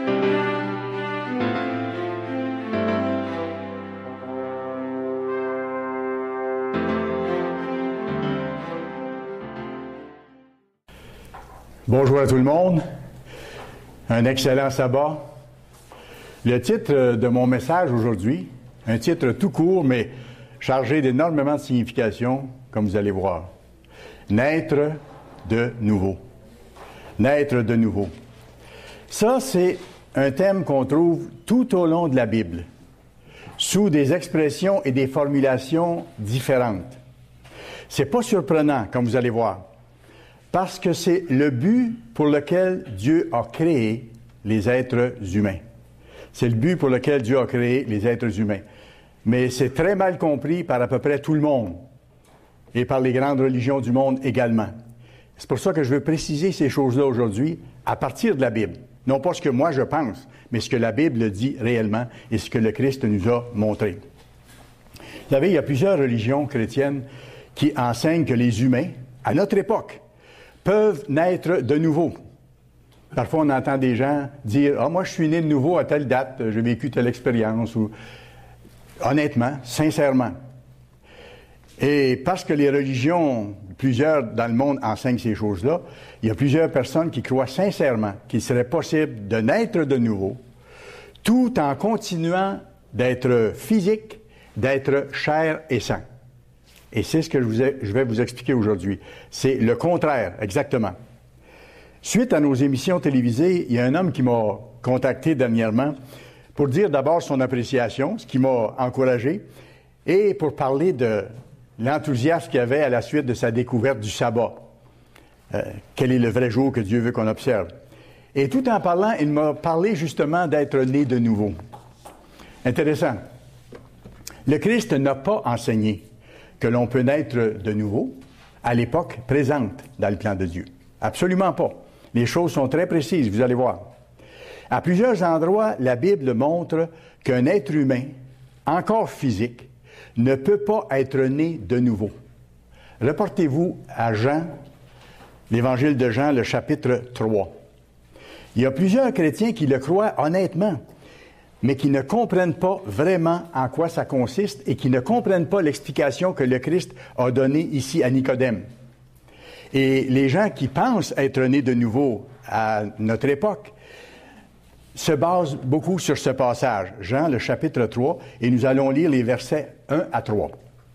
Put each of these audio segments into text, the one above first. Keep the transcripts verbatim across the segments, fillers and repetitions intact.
Bonjour à tout le monde. Un excellent sabbat. Le titre de mon message aujourd'hui, un titre tout court, mais chargé d'énormément de signification, comme vous allez voir. Naître de nouveau. Naître de nouveau. Ça, c'est un thème qu'on trouve tout au long de la Bible, sous des expressions et des formulations différentes. C'est pas surprenant, comme vous allez voir. Parce que c'est le but pour lequel Dieu a créé les êtres humains. C'est le but pour lequel Dieu a créé les êtres humains. Mais c'est très mal compris par à peu près tout le monde et par les grandes religions du monde également. C'est pour ça que je veux préciser ces choses-là aujourd'hui à partir de la Bible. Non pas ce que moi je pense, mais ce que la Bible dit réellement et ce que le Christ nous a montré. Vous savez, il y a plusieurs religions chrétiennes qui enseignent que les humains, à notre époque, peuvent naître de nouveau. Parfois, on entend des gens dire « Ah, moi, je suis né de nouveau à telle date, j'ai vécu telle expérience. » ou honnêtement, sincèrement. Et parce que les religions, plusieurs dans le monde enseignent ces choses-là, il y a plusieurs personnes qui croient sincèrement qu'il serait possible de naître de nouveau, tout en continuant d'être physique, d'être chair et sang. Et c'est ce que je, vous ai, je vais vous expliquer aujourd'hui. C'est le contraire, exactement. Suite à nos émissions télévisées, il y a un homme qui m'a contacté dernièrement pour dire d'abord son appréciation, ce qui m'a encouragé, et pour parler de l'enthousiasme qu'il y avait à la suite de sa découverte du sabbat. Euh, quel est le vrai jour que Dieu veut qu'on observe? Et tout en parlant, il m'a parlé justement d'être né de nouveau. Intéressant. Le Christ n'a pas enseigné que l'on peut naître de nouveau à l'époque présente dans le plan de Dieu. Absolument pas. Les choses sont très précises, vous allez voir. À plusieurs endroits, la Bible montre qu'un être humain, encore physique, ne peut pas être né de nouveau. Reportez-vous à Jean, l'Évangile de Jean, le chapitre trois. Il y a plusieurs chrétiens qui le croient honnêtement, mais qui ne comprennent pas vraiment en quoi ça consiste et qui ne comprennent pas l'explication que le Christ a donnée ici à Nicodème. Et les gens qui pensent être nés de nouveau à notre époque se basent beaucoup sur ce passage, Jean, le chapitre trois, et nous allons lire les versets un à trois.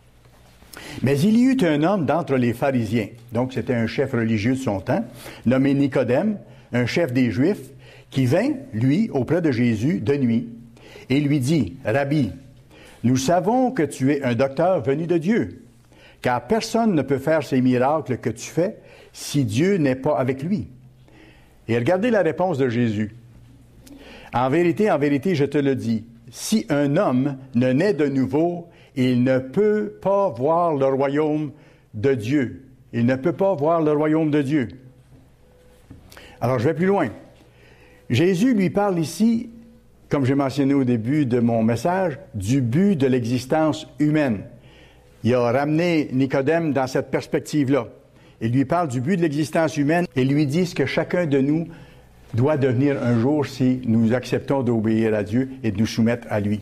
Mais il y eut un homme d'entre les pharisiens, donc c'était un chef religieux de son temps, nommé Nicodème, un chef des Juifs, qui vint, lui, auprès de Jésus de nuit, et lui dit, « Rabbi, nous savons que tu es un docteur venu de Dieu, car personne ne peut faire ces miracles que tu fais si Dieu n'est pas avec lui. » Et regardez la réponse de Jésus. « En vérité, en vérité, je te le dis, si un homme ne naît de nouveau, il ne peut pas voir le royaume de Dieu. Il ne peut pas voir le royaume de Dieu. » Alors, je vais plus loin. Jésus lui parle ici, comme j'ai mentionné au début de mon message, du but de l'existence humaine. Il a ramené Nicodème dans cette perspective-là. Il lui parle du but de l'existence humaine et lui dit ce que chacun de nous doit devenir un jour si nous acceptons d'obéir à Dieu et de nous soumettre à lui.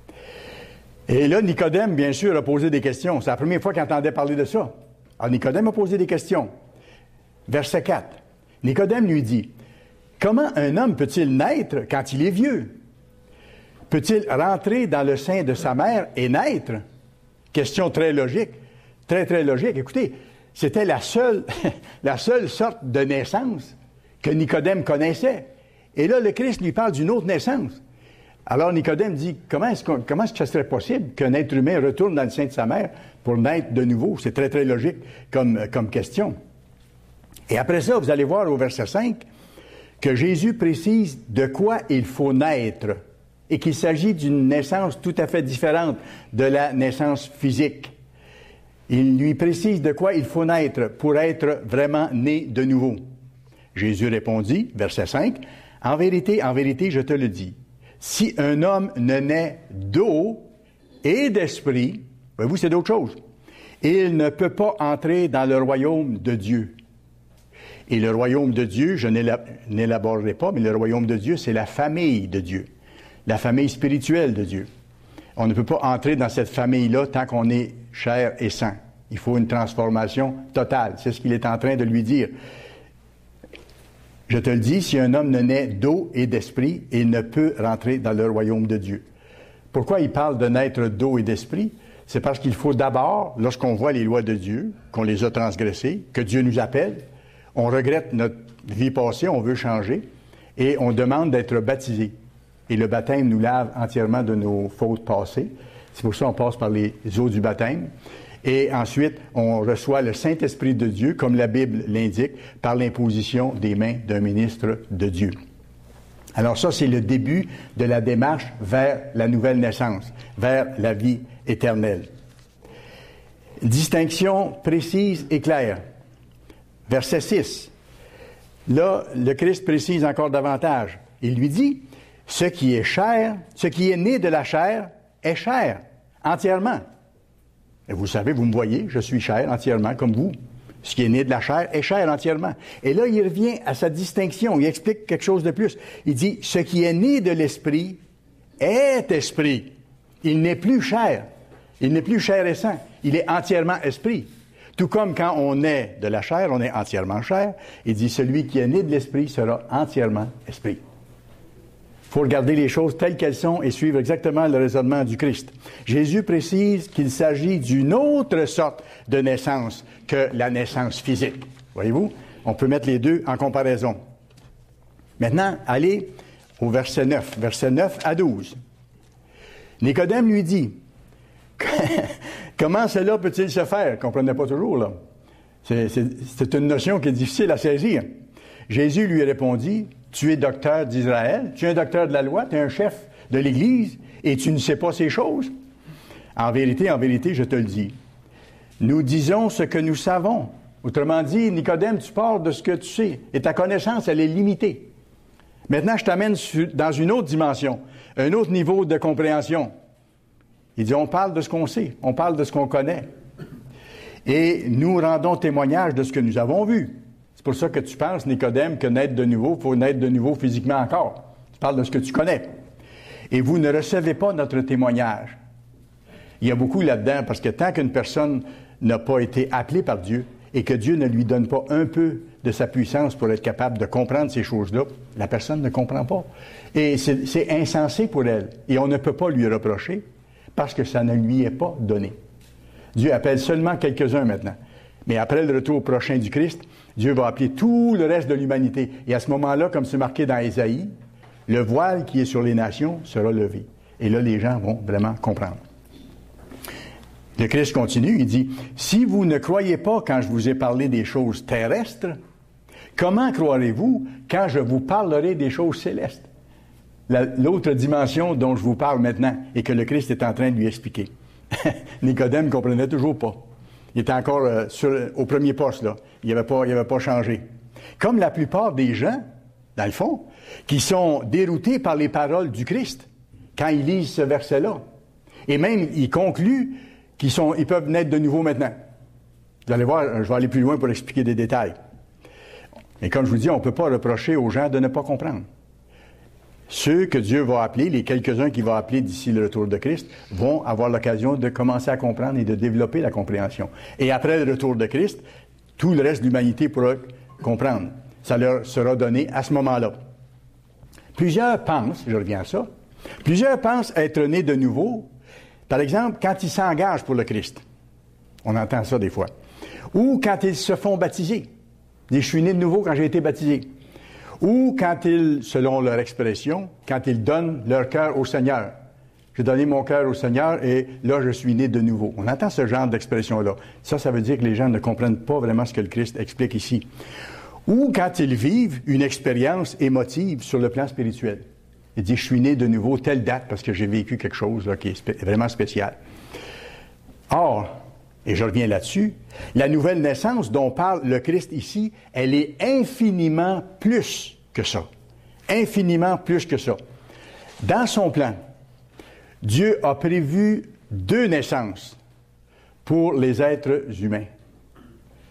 Et là, Nicodème, bien sûr, a posé des questions. C'est la première fois qu'il entendait parler de ça. Alors, Nicodème a posé des questions. Verset quatre. Nicodème lui dit, « Comment un homme peut-il naître quand il est vieux? Peut-il rentrer dans le sein de sa mère et naître? » Question très logique, très, très logique. Écoutez, c'était la seule, la seule sorte de naissance que Nicodème connaissait. Et là, le Christ lui parle d'une autre naissance. Alors Nicodème dit, comment est-ce, qu'on, comment est-ce que ce serait possible qu'un être humain retourne dans le sein de sa mère pour naître de nouveau? C'est très, très logique comme, comme question. Et après ça, vous allez voir au verset cinq que Jésus précise de quoi il faut naître et qu'il s'agit d'une naissance tout à fait différente de la naissance physique. Il lui précise de quoi il faut naître pour être vraiment né de nouveau. Jésus répondit, verset cinq, « En vérité, en vérité, je te le dis, si un homme ne naît d'eau et d'esprit, voyez-vous, c'est d'autres choses, il ne peut pas entrer dans le royaume de Dieu. Et le royaume de Dieu, je n'élaborerai pas, mais le royaume de Dieu, c'est la famille de Dieu, la famille spirituelle de Dieu. On ne peut pas entrer dans cette famille-là tant qu'on est chair et sang. Il faut une transformation totale. C'est ce qu'il est en train de lui dire. Je te le dis, si un homme ne naît d'eau et d'esprit, il ne peut rentrer dans le royaume de Dieu. Pourquoi il parle de naître d'eau et d'esprit? C'est parce qu'il faut d'abord, lorsqu'on voit les lois de Dieu, qu'on les a transgressées, que Dieu nous appelle, on regrette notre vie passée, on veut changer, et on demande d'être baptisé. Et le baptême nous lave entièrement de nos fautes passées. C'est pour ça qu'on passe par les eaux du baptême. Et ensuite, on reçoit le Saint-Esprit de Dieu, comme la Bible l'indique, par l'imposition des mains d'un ministre de Dieu. Alors ça, c'est le début de la démarche vers la nouvelle naissance, vers la vie éternelle. Distinction précise et claire. Verset six. Là, le Christ précise encore davantage. Il lui dit, « Ce qui est chair, ce qui est né de la chair, est chair, entièrement. » Et vous savez, vous me voyez, je suis chair entièrement, comme vous. Ce qui est né de la chair est chair entièrement. Et là, il revient à sa distinction. Il explique quelque chose de plus. Il dit, « Ce qui est né de l'esprit est esprit. » Il n'est plus chair. Il n'est plus chair et sang. Il est entièrement esprit. Tout comme quand on est de la chair, on est entièrement chair. Il dit, celui qui est né de l'esprit sera entièrement esprit. Il faut regarder les choses telles qu'elles sont et suivre exactement le raisonnement du Christ. Jésus précise qu'il s'agit d'une autre sorte de naissance que la naissance physique. Voyez-vous? On peut mettre les deux en comparaison. Maintenant, allez au verset neuf, verset neuf à douze. Nicodème lui dit, « Comment cela peut-il se faire? » Il ne comprenait pas toujours, là. C'est, c'est, c'est une notion qui est difficile à saisir. Jésus lui répondit, « Tu es docteur d'Israël, tu es un docteur de la loi, tu es un chef de l'Église, et tu ne sais pas ces choses? En vérité, en vérité, je te le dis. Nous disons ce que nous savons. » Autrement dit, Nicodème, tu parles de ce que tu sais, et ta connaissance, elle est limitée. Maintenant, je t'amène sur, dans une autre dimension, un autre niveau de compréhension. Il dit, on parle de ce qu'on sait, on parle de ce qu'on connaît. Et nous rendons témoignage de ce que nous avons vu. C'est pour ça que tu penses, Nicodème, que naître de nouveau, il faut naître de nouveau physiquement encore. Tu parles de ce que tu connais. Et vous ne recevez pas notre témoignage. Il y a beaucoup là-dedans, parce que tant qu'une personne n'a pas été appelée par Dieu et que Dieu ne lui donne pas un peu de sa puissance pour être capable de comprendre ces choses-là, la personne ne comprend pas. Et c'est, c'est insensé pour elle. Et on ne peut pas lui reprocher parce que ça ne lui est pas donné. Dieu appelle seulement quelques-uns maintenant. Mais après le retour prochain du Christ, Dieu va appeler tout le reste de l'humanité. Et à ce moment-là, comme c'est marqué dans Ésaïe, le voile qui est sur les nations sera levé. Et là, les gens vont vraiment comprendre. Le Christ continue, il dit, « Si vous ne croyez pas quand je vous ai parlé des choses terrestres, comment croirez-vous quand je vous parlerai des choses célestes? » La, l'autre dimension dont je vous parle maintenant et que le Christ est en train de lui expliquer. Nicodème ne comprenait toujours pas. Il était encore euh, sur, au premier poste, là. Il n'avait pas, il avait pas changé. Comme la plupart des gens, dans le fond, qui sont déroutés par les paroles du Christ quand ils lisent ce verset-là. Et même, ils concluent qu'ils sont, ils peuvent naître de nouveau maintenant. Vous allez voir, je vais aller plus loin pour expliquer des détails. Et comme je vous dis, on ne peut pas reprocher aux gens de ne pas comprendre. Ceux que Dieu va appeler, les quelques-uns qu'il va appeler d'ici le retour de Christ, vont avoir l'occasion de commencer à comprendre et de développer la compréhension. Et après le retour de Christ, tout le reste de l'humanité pourra comprendre. Ça leur sera donné à ce moment-là. Plusieurs pensent, je reviens à ça, plusieurs pensent être nés de nouveau, par exemple, quand ils s'engagent pour le Christ. On entend ça des fois. Ou quand ils se font baptiser. Je suis né de nouveau quand j'ai été baptisé. Ou quand ils, selon leur expression, quand ils donnent leur cœur au Seigneur. J'ai donné mon cœur au Seigneur et là, je suis né de nouveau. On entend ce genre d'expression-là. Ça, ça veut dire que les gens ne comprennent pas vraiment ce que le Christ explique ici. Ou quand ils vivent une expérience émotive sur le plan spirituel. Il dit, je suis né de nouveau telle date parce que j'ai vécu quelque chose là, qui est spé- vraiment spécial. Or, et je reviens là-dessus, la nouvelle naissance dont parle le Christ ici, elle est infiniment plus que ça. Infiniment plus que ça. Dans son plan, Dieu a prévu deux naissances pour les êtres humains.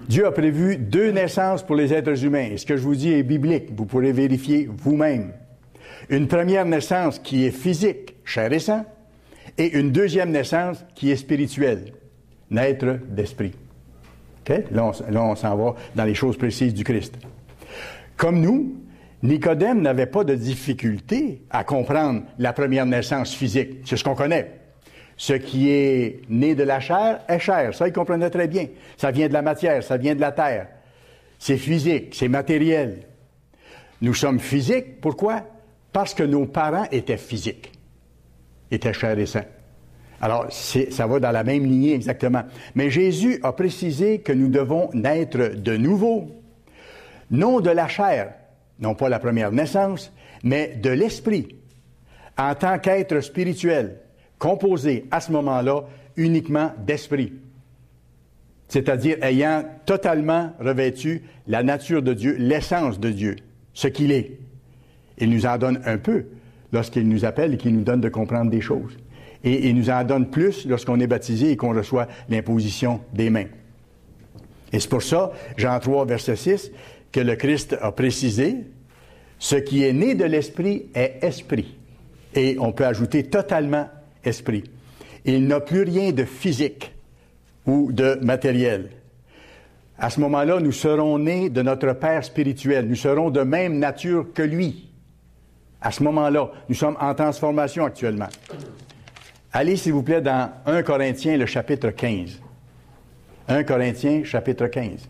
Dieu a prévu deux naissances pour les êtres humains. Et ce que je vous dis est biblique. Vous pourrez vérifier vous-même. Une première naissance qui est physique, chair et sang, et une deuxième naissance qui est spirituelle, naître d'esprit. Okay? Là, on, là, on s'en va dans les choses précises du Christ. Comme nous, Nicodème n'avait pas de difficulté à comprendre la première naissance physique. C'est ce qu'on connaît. Ce qui est né de la chair est chair. Ça, il comprenait très bien. Ça vient de la matière, ça vient de la terre. C'est physique, c'est matériel. Nous sommes physiques. Pourquoi? Parce que nos parents étaient physiques, étaient chair et sang. Alors, c'est, ça va dans la même lignée exactement. Mais Jésus a précisé que nous devons naître de nouveau, non de la chair, non pas la première naissance, mais de l'esprit, en tant qu'être spirituel, composé à ce moment-là uniquement d'esprit, c'est-à-dire ayant totalement revêtu la nature de Dieu, l'essence de Dieu, ce qu'il est. Il nous en donne un peu lorsqu'il nous appelle et qu'il nous donne de comprendre des choses. Et il nous en donne plus lorsqu'on est baptisé et qu'on reçoit l'imposition des mains. Et c'est pour ça, Jean trois, verset six, que le Christ a précisé, ce qui est né de l'esprit est esprit. Et on peut ajouter totalement esprit. Il n'a plus rien de physique ou de matériel. À ce moment-là, nous serons nés de notre Père spirituel. Nous serons de même nature que lui. À ce moment-là, nous sommes en transformation actuellement. Allez, s'il vous plaît, dans un Corinthiens, le chapitre quinze. un Corinthiens, chapitre quinze.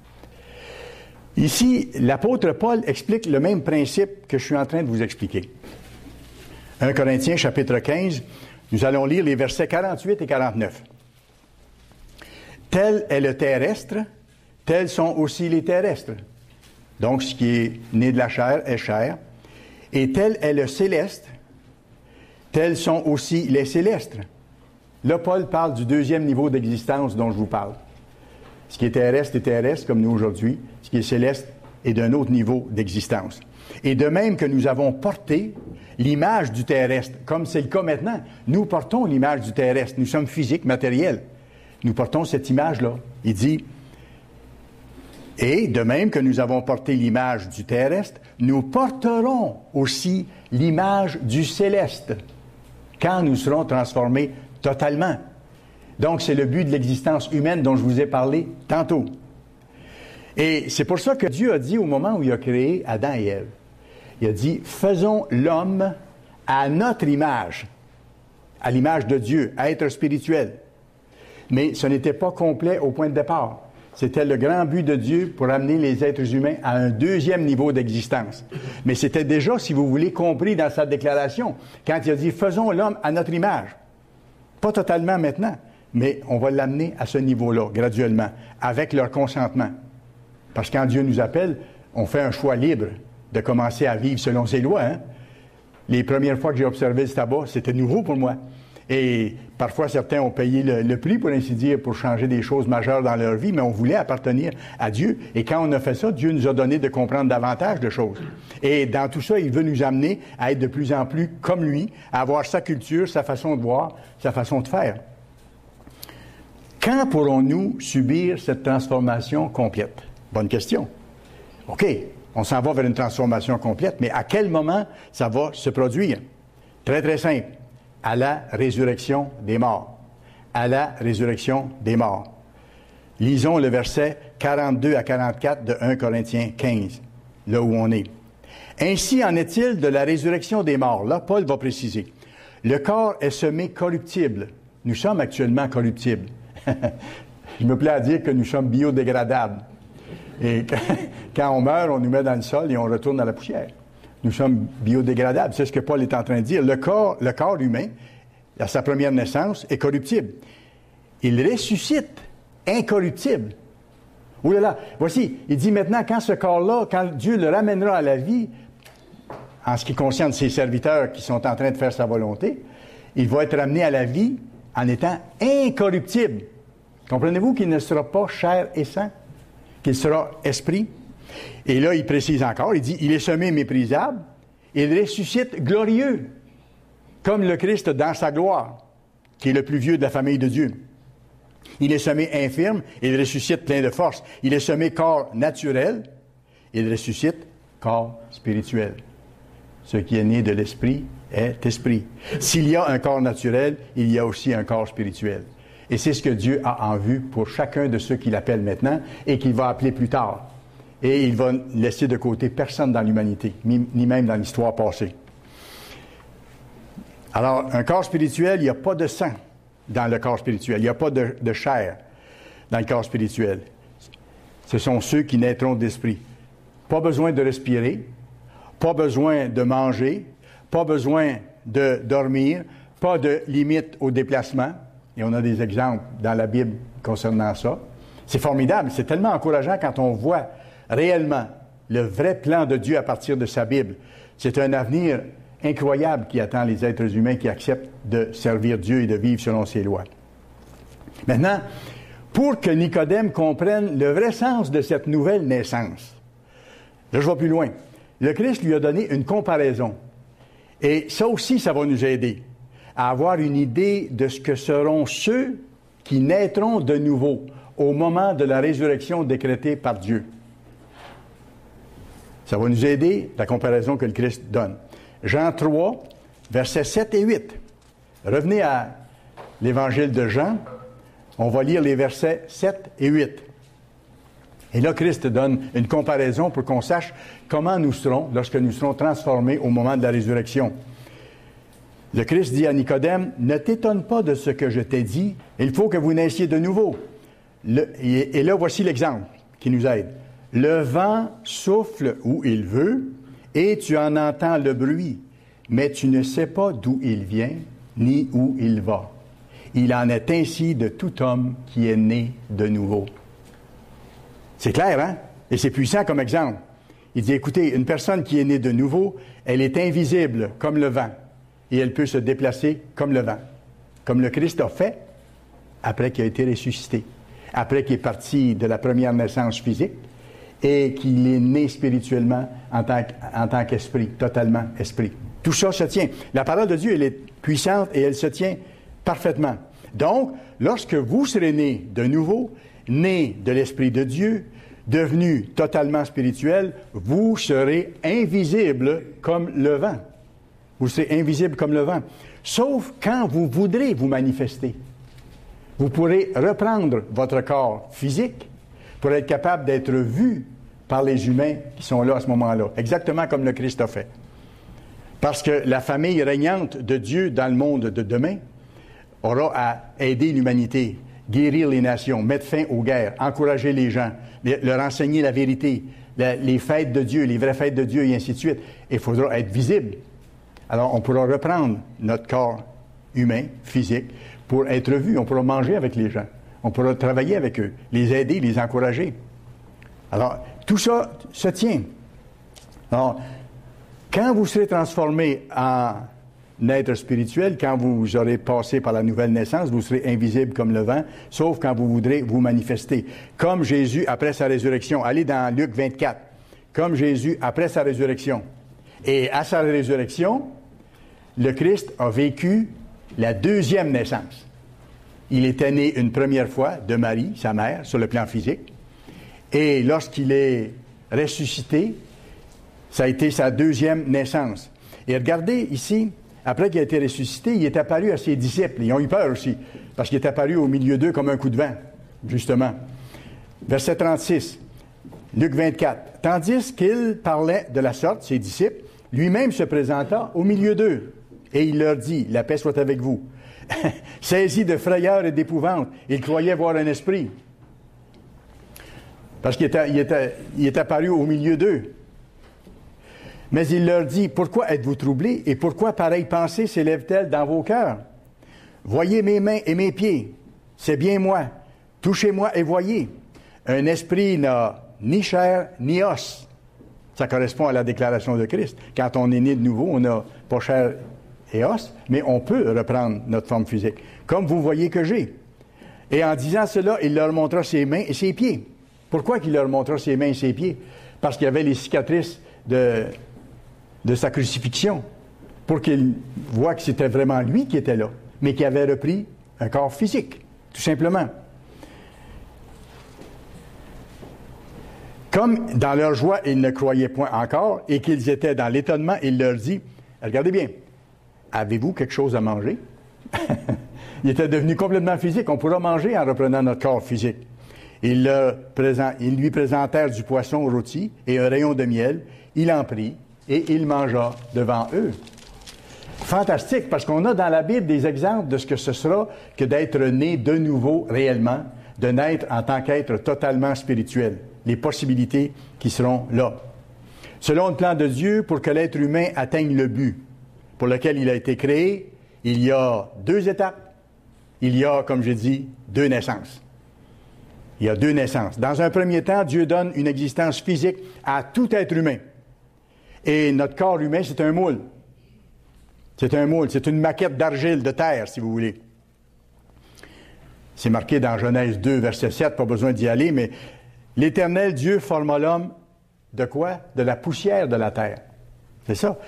Ici, l'apôtre Paul explique le même principe que je suis en train de vous expliquer. un Corinthiens, chapitre quinze, nous allons lire les versets quarante-huit et quarante-neuf. Tel est le terrestre, tels sont aussi les terrestres. Donc, ce qui est né de la chair est chair. Et tel est le céleste, tels sont aussi les célestes. Là, Paul parle du deuxième niveau d'existence dont je vous parle. Ce qui est terrestre est terrestre, comme nous aujourd'hui. Ce qui est céleste est d'un autre niveau d'existence. Et de même que nous avons porté l'image du terrestre, comme c'est le cas maintenant, nous portons l'image du terrestre. Nous sommes physiques, matériels. Nous portons cette image-là. Il dit, et de même que nous avons porté l'image du terrestre, nous porterons aussi l'image du céleste, quand nous serons transformés totalement. Donc, c'est le but de l'existence humaine dont je vous ai parlé tantôt. Et c'est pour ça que Dieu a dit au moment où il a créé Adam et Ève, il a dit, faisons l'homme à notre image, à l'image de Dieu, à être spirituel. Mais ce n'était pas complet au point de départ. C'était le grand but de Dieu pour amener les êtres humains à un deuxième niveau d'existence. Mais c'était déjà, si vous voulez, compris dans sa déclaration, quand il a dit « Faisons l'homme à notre image ». Pas totalement maintenant, mais on va l'amener à ce niveau-là, graduellement, avec leur consentement. Parce que quand Dieu nous appelle, on fait un choix libre de commencer à vivre selon ses lois. Hein? Les premières fois que j'ai observé le tabac, c'était nouveau pour moi. Et parfois, certains ont payé le, le prix, pour ainsi dire, pour changer des choses majeures dans leur vie, mais on voulait appartenir à Dieu. Et quand on a fait ça, Dieu nous a donné de comprendre davantage de choses. Et dans tout ça, il veut nous amener à être de plus en plus comme lui, à avoir sa culture, sa façon de voir, sa façon de faire. Quand pourrons-nous subir cette transformation complète? Bonne question. OK, on s'en va vers une transformation complète, mais à quel moment ça va se produire? Très, très simple. À la résurrection des morts. À la résurrection des morts. Lisons le verset quarante-deux à quarante-quatre de un Corinthiens quinze, là où on est. Ainsi en est-il de la résurrection des morts. Là, Paul va préciser. Le corps est semé corruptible. Nous sommes actuellement corruptibles. Je me plais à dire que nous sommes biodégradables. Et quand on meurt, on nous met dans le sol et on retourne dans la poussière. Nous sommes biodégradables. C'est ce que Paul est en train de dire. Le corps, le corps humain, à sa première naissance, est corruptible. Il ressuscite incorruptible. Ouh là là, voici, il dit maintenant, quand ce corps-là, quand Dieu le ramènera à la vie, en ce qui concerne ses serviteurs qui sont en train de faire sa volonté, il va être ramené à la vie en étant incorruptible. Comprenez-vous qu'il ne sera pas chair et sang, qu'il sera esprit? Et là, il précise encore, il dit, il est semé méprisable, il ressuscite glorieux, comme le Christ dans sa gloire, qui est le plus vieux de la famille de Dieu. Il est semé infirme, il ressuscite plein de force. Il est semé corps naturel, il ressuscite corps spirituel. Ce qui est né de l'esprit est esprit. S'il y a un corps naturel, il y a aussi un corps spirituel. Et c'est ce que Dieu a en vue pour chacun de ceux qu'il appelle maintenant et qu'il va appeler plus tard. Et il va laisser de côté personne dans l'humanité, ni même dans l'histoire passée. Alors, un corps spirituel, il n'y a pas de sang dans le corps spirituel. Il n'y a pas de, de chair dans le corps spirituel. Ce sont ceux qui naîtront d'esprit. Pas besoin de respirer, pas besoin de manger, pas besoin de dormir, pas de limite au déplacement. Et on a des exemples dans la Bible concernant ça. C'est formidable, c'est tellement encourageant quand on voit réellement le vrai plan de Dieu à partir de sa Bible. C'est un avenir incroyable qui attend les êtres humains qui acceptent de servir Dieu et de vivre selon ses lois. Maintenant, pour que Nicodème comprenne le vrai sens de cette nouvelle naissance, là je vais plus loin, le Christ lui a donné une comparaison. Et ça aussi, ça va nous aider à avoir une idée de ce que seront ceux qui naîtront de nouveau au moment de la résurrection décrétée par Dieu. Ça va nous aider, la comparaison que le Christ donne. Jean trois, versets sept et huit. Revenez à l'Évangile de Jean. On va lire les versets sept et huit. Et là, Christ donne une comparaison pour qu'on sache comment nous serons lorsque nous serons transformés au moment de la résurrection. Le Christ dit à Nicodème, « Ne t'étonne pas de ce que je t'ai dit, il faut que vous naissiez de nouveau. » Le, et, et là, voici l'exemple qui nous aide. « Le vent souffle où il veut, et tu en entends le bruit, mais tu ne sais pas d'où il vient, ni où il va. Il en est ainsi de tout homme qui est né de nouveau. » C'est clair, hein? Et c'est puissant comme exemple. Il dit, écoutez, une personne qui est née de nouveau, elle est invisible comme le vent, et elle peut se déplacer comme le vent, comme le Christ a fait après qu'il a été ressuscité, après qu'il est parti de la première naissance physique, et qu'il est né spirituellement en tant, en tant qu'esprit, totalement esprit. Tout ça se tient. La parole de Dieu, elle est puissante et elle se tient parfaitement. Donc, lorsque vous serez nés de nouveau, nés de l'Esprit de Dieu, devenus totalement spirituels, vous serez invisibles comme le vent. Vous serez invisibles comme le vent. Sauf quand vous voudrez vous manifester. Vous pourrez reprendre votre corps physique pour être capable d'être vu par les humains qui sont là à ce moment-là. Exactement comme le Christ a fait. Parce que la famille régnante de Dieu dans le monde de demain aura à aider l'humanité, guérir les nations, mettre fin aux guerres, encourager les gens, leur enseigner la vérité, les fêtes de Dieu, les vraies fêtes de Dieu et ainsi de suite. Il faudra être visible. Alors, on pourra reprendre notre corps humain, physique, pour être vu. On pourra manger avec les gens. On pourra travailler avec eux, les aider, les encourager. Alors, tout ça se tient. Alors, quand vous serez transformé en être spirituel, quand vous aurez passé par la nouvelle naissance, vous serez invisible comme le vent, sauf quand vous voudrez vous manifester. Comme Jésus après sa résurrection. Allez dans Luc vingt-quatre. Comme Jésus après sa résurrection. Et à sa résurrection, le Christ a vécu la deuxième naissance. Il était né une première fois de Marie, sa mère, sur le plan physique. Et lorsqu'il est ressuscité, ça a été sa deuxième naissance. Et regardez ici, après qu'il a été ressuscité, il est apparu à ses disciples. Ils ont eu peur aussi, parce qu'il est apparu au milieu d'eux comme un coup de vent, justement. Verset trente-six, Luc vingt-quatre. Tandis qu'il parlait de la sorte, ses disciples, lui-même se présenta au milieu d'eux. Et il leur dit, « La paix soit avec vous. » Saisi de frayeur et d'épouvante, il croyait voir un esprit. Parce qu'il était, il était, il est apparu au milieu d'eux. Mais il leur dit, « Pourquoi êtes-vous troublés et pourquoi pareille pensée s'élève-t-elle dans vos cœurs? Voyez mes mains et mes pieds, c'est bien moi. Touchez-moi et voyez. Un esprit n'a ni chair ni os. » Ça correspond à la déclaration de Christ. Quand on est né de nouveau, on n'a pas chair et os, mais on peut reprendre notre forme physique, comme vous voyez que j'ai. Et en disant cela, il leur montra ses mains et ses pieds. Pourquoi qu'il leur montra ses mains et ses pieds? Parce qu'il y avait les cicatrices de, de sa crucifixion, pour qu'ils voient que c'était vraiment lui qui était là, mais qui avait repris un corps physique, tout simplement. Comme dans leur joie, ils ne croyaient point encore et qu'ils étaient dans l'étonnement, il leur dit, regardez bien, avez-vous quelque chose à manger? Il était devenu complètement physique. On pourra manger en reprenant notre corps physique. Ils, le présent, ils lui présentèrent du poisson rôti et un rayon de miel. Il en prit et il mangea devant eux. Fantastique, parce qu'on a dans la Bible des exemples de ce que ce sera que d'être né de nouveau réellement, de naître en tant qu'être totalement spirituel. Les possibilités qui seront là. Selon le plan de Dieu, pour que l'être humain atteigne le but pour lequel il a été créé, il y a deux étapes. Il y a, comme j'ai dit, deux naissances. Il y a deux naissances. Dans un premier temps, Dieu donne une existence physique à tout être humain. Et notre corps humain, c'est un moule. C'est un moule, c'est une maquette d'argile, de terre, si vous voulez. C'est marqué dans Genèse deux, verset sept, pas besoin d'y aller, mais l'Éternel Dieu forma l'homme de quoi? De la poussière de la terre. C'est ça.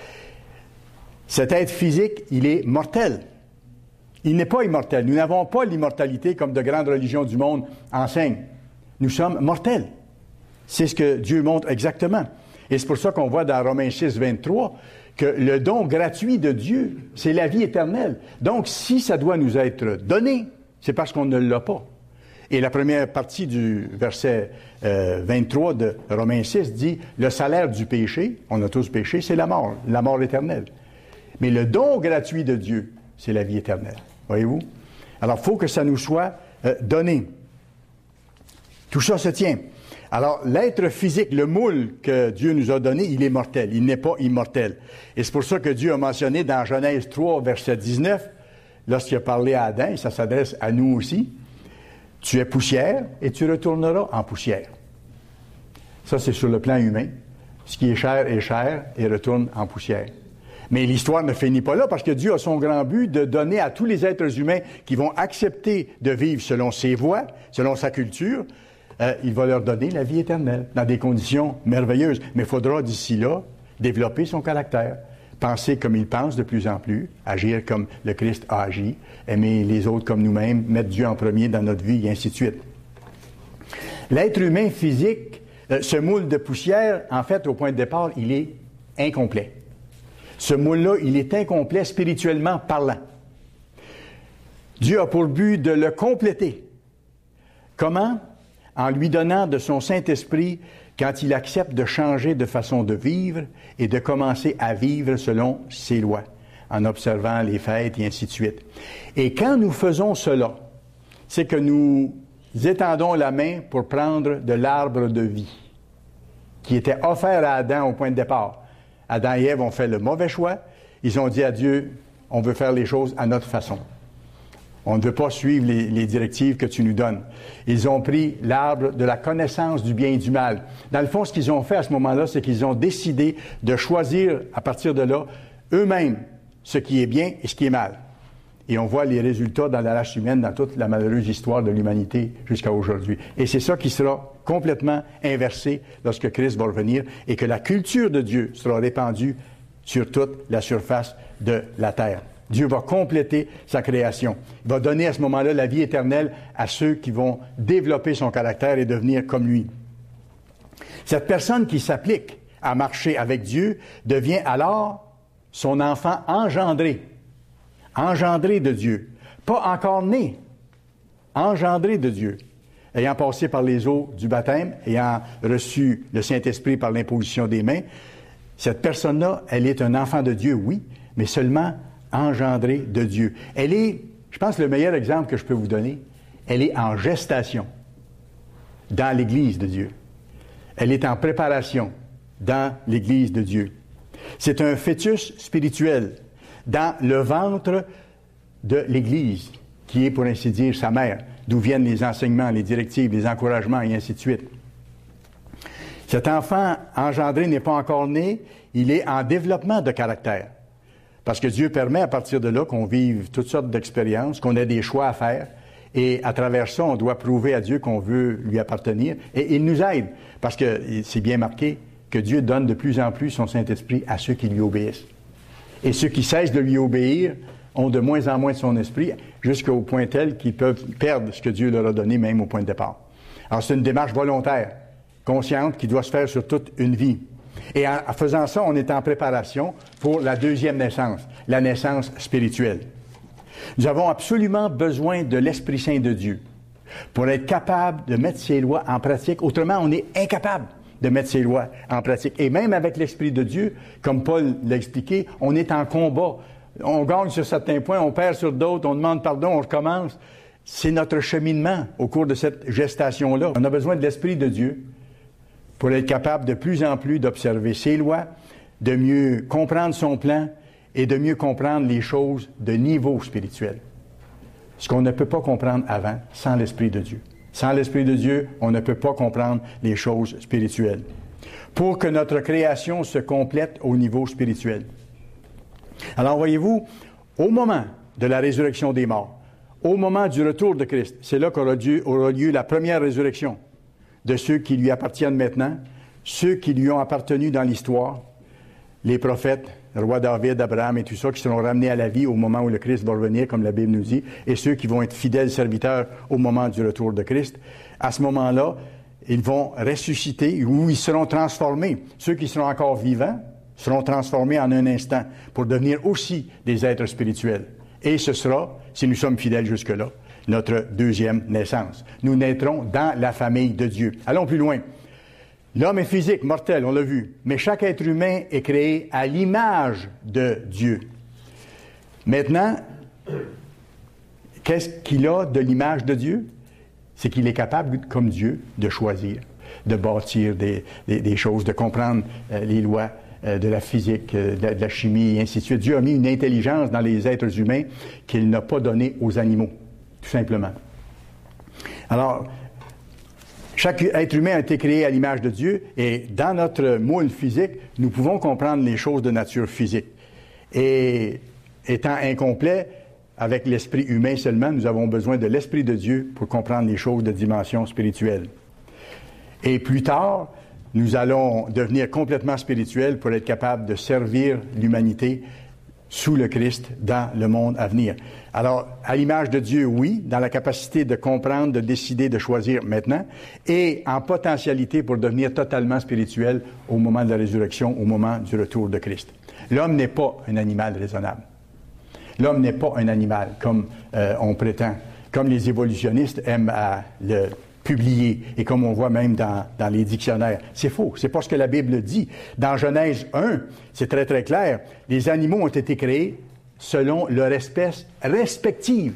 Cet être physique, il est mortel. Il n'est pas immortel. Nous n'avons pas l'immortalité comme de grandes religions du monde enseignent. Nous sommes mortels. C'est ce que Dieu montre exactement. Et c'est pour ça qu'on voit dans Romains six, vingt-trois que le don gratuit de Dieu, c'est la vie éternelle. Donc, si ça doit nous être donné, c'est parce qu'on ne l'a pas. Et la première partie du verset euh, vingt-trois de Romains six dit « Le salaire du péché, on a tous péché, c'est la mort, la mort éternelle. Mais le don gratuit de Dieu, c'est la vie éternelle. » Voyez-vous? Alors, il faut que ça nous soit euh, donné. Tout ça se tient. Alors, l'être physique, le moule que Dieu nous a donné, il est mortel. Il n'est pas immortel. Et c'est pour ça que Dieu a mentionné dans Genèse trois, verset dix-neuf, lorsqu'il a parlé à Adam, et ça s'adresse à nous aussi, « Tu es poussière et tu retourneras en poussière. » Ça, c'est sur le plan humain. Ce qui est chair est chair et retourne en poussière. Mais l'histoire ne finit pas là parce que Dieu a son grand but de donner à tous les êtres humains qui vont accepter de vivre selon ses voies, selon sa culture, euh, il va leur donner la vie éternelle dans des conditions merveilleuses. Mais il faudra d'ici là développer son caractère, penser comme il pense de plus en plus, agir comme le Christ a agi, aimer les autres comme nous-mêmes, mettre Dieu en premier dans notre vie et ainsi de suite. L'être humain physique, euh, ce moule de poussière, en fait, au point de départ, il est incomplet. Ce moule-là, il est incomplet spirituellement parlant. Dieu a pour but de le compléter. Comment? En lui donnant de son Saint-Esprit quand il accepte de changer de façon de vivre et de commencer à vivre selon ses lois, en observant les fêtes et ainsi de suite. Et quand nous faisons cela, c'est que nous étendons la main pour prendre de l'arbre de vie qui était offert à Adam au point de départ. Adam et Ève ont fait le mauvais choix. Ils ont dit à Dieu, on veut faire les choses à notre façon. On ne veut pas suivre les, les directives que tu nous donnes. Ils ont pris l'arbre de la connaissance du bien et du mal. Dans le fond, ce qu'ils ont fait à ce moment-là, c'est qu'ils ont décidé de choisir à partir de là eux-mêmes ce qui est bien et ce qui est mal. Et on voit les résultats dans la race humaine, dans toute la malheureuse histoire de l'humanité jusqu'à aujourd'hui. Et c'est ça qui sera complètement inversé lorsque Christ va revenir et que la culture de Dieu sera répandue sur toute la surface de la terre. Dieu va compléter sa création. Il va donner à ce moment-là la vie éternelle à ceux qui vont développer son caractère et devenir comme lui. Cette personne qui s'applique à marcher avec Dieu devient alors son enfant engendré. Engendré de Dieu. Pas encore né. Engendré de Dieu. Ayant passé par les eaux du baptême, ayant reçu le Saint-Esprit par l'imposition des mains, cette personne-là, elle est un enfant de Dieu, oui, mais seulement engendrée de Dieu. Elle est, je pense, le meilleur exemple que je peux vous donner, elle est en gestation dans l'Église de Dieu. Elle est en préparation dans l'Église de Dieu. C'est un fœtus spirituel dans le ventre de l'Église, qui est, pour ainsi dire, sa mère, d'où viennent les enseignements, les directives, les encouragements, et ainsi de suite. Cet enfant engendré n'est pas encore né, il est en développement de caractère. Parce que Dieu permet à partir de là qu'on vive toutes sortes d'expériences, qu'on ait des choix à faire, et à travers ça, on doit prouver à Dieu qu'on veut lui appartenir, et il nous aide, parce que c'est bien marqué que Dieu donne de plus en plus son Saint-Esprit à ceux qui lui obéissent. Et ceux qui cessent de lui obéir ont de moins en moins de son esprit, jusqu'au point tel qu'ils peuvent perdre ce que Dieu leur a donné, même au point de départ. Alors, c'est une démarche volontaire. consciente qui doit se faire sur toute une vie. Et en, en faisant ça, on est en préparation pour la deuxième naissance, la naissance spirituelle. Nous avons absolument besoin de l'Esprit Saint de Dieu pour être capable de mettre ses lois en pratique. Autrement, on est incapable de mettre ses lois en pratique. Et même avec l'Esprit de Dieu, comme Paul l'a expliqué, on est en combat. On gagne sur certains points, on perd sur d'autres, on demande pardon, on recommence. C'est notre cheminement au cours de cette gestation-là. On a besoin de l'Esprit de Dieu pour être capable de plus en plus d'observer ses lois, de mieux comprendre son plan et de mieux comprendre les choses de niveau spirituel. Ce qu'on ne peut pas comprendre avant sans l'Esprit de Dieu. Sans l'Esprit de Dieu, on ne peut pas comprendre les choses spirituelles. Pour que notre création se complète au niveau spirituel. Alors, voyez-vous, au moment de la résurrection des morts, au moment du retour de Christ, c'est là qu'aura Dieu, aura lieu la première résurrection de ceux qui lui appartiennent maintenant, ceux qui lui ont appartenu dans l'histoire, les prophètes, le roi David, Abraham et tout ça, qui seront ramenés à la vie au moment où le Christ va revenir, comme la Bible nous dit, et ceux qui vont être fidèles serviteurs au moment du retour de Christ. À ce moment-là, ils vont ressusciter ou ils seront transformés. Ceux qui seront encore vivants seront transformés en un instant pour devenir aussi des êtres spirituels. Et ce sera, si nous sommes fidèles jusque-là, notre deuxième naissance. Nous naîtrons dans la famille de Dieu. Allons plus loin. L'homme est physique, mortel, on l'a vu, mais chaque être humain est créé à l'image de Dieu. Maintenant, qu'est-ce qu'il a de l'image de Dieu? C'est qu'il est capable, comme Dieu, de choisir, de bâtir des, des, des choses, de comprendre euh, les lois euh, de la physique, euh, de, la, de la chimie, et ainsi de suite. Dieu a mis une intelligence dans les êtres humains qu'il n'a pas donnée aux animaux, tout simplement. Alors, chaque être humain a été créé à l'image de Dieu et dans notre moule physique, nous pouvons comprendre les choses de nature physique. Et étant incomplet, avec l'esprit humain seulement, nous avons besoin de l'Esprit de Dieu pour comprendre les choses de dimension spirituelle. Et plus tard, nous allons devenir complètement spirituels pour être capables de servir l'humanité sous le Christ dans le monde à venir. Alors, à l'image de Dieu, oui, dans la capacité de comprendre, de décider, de choisir maintenant, et en potentialité pour devenir totalement spirituel au moment de la résurrection, au moment du retour de Christ. L'homme n'est pas un animal raisonnable. L'homme n'est pas un animal, comme euh, on prétend, comme les évolutionnistes aiment à le publier, et comme on voit même dans, dans les dictionnaires. C'est faux, c'est pas ce que la Bible dit. Dans Genèse un, c'est très très clair, les animaux ont été créés selon leur espèce respective.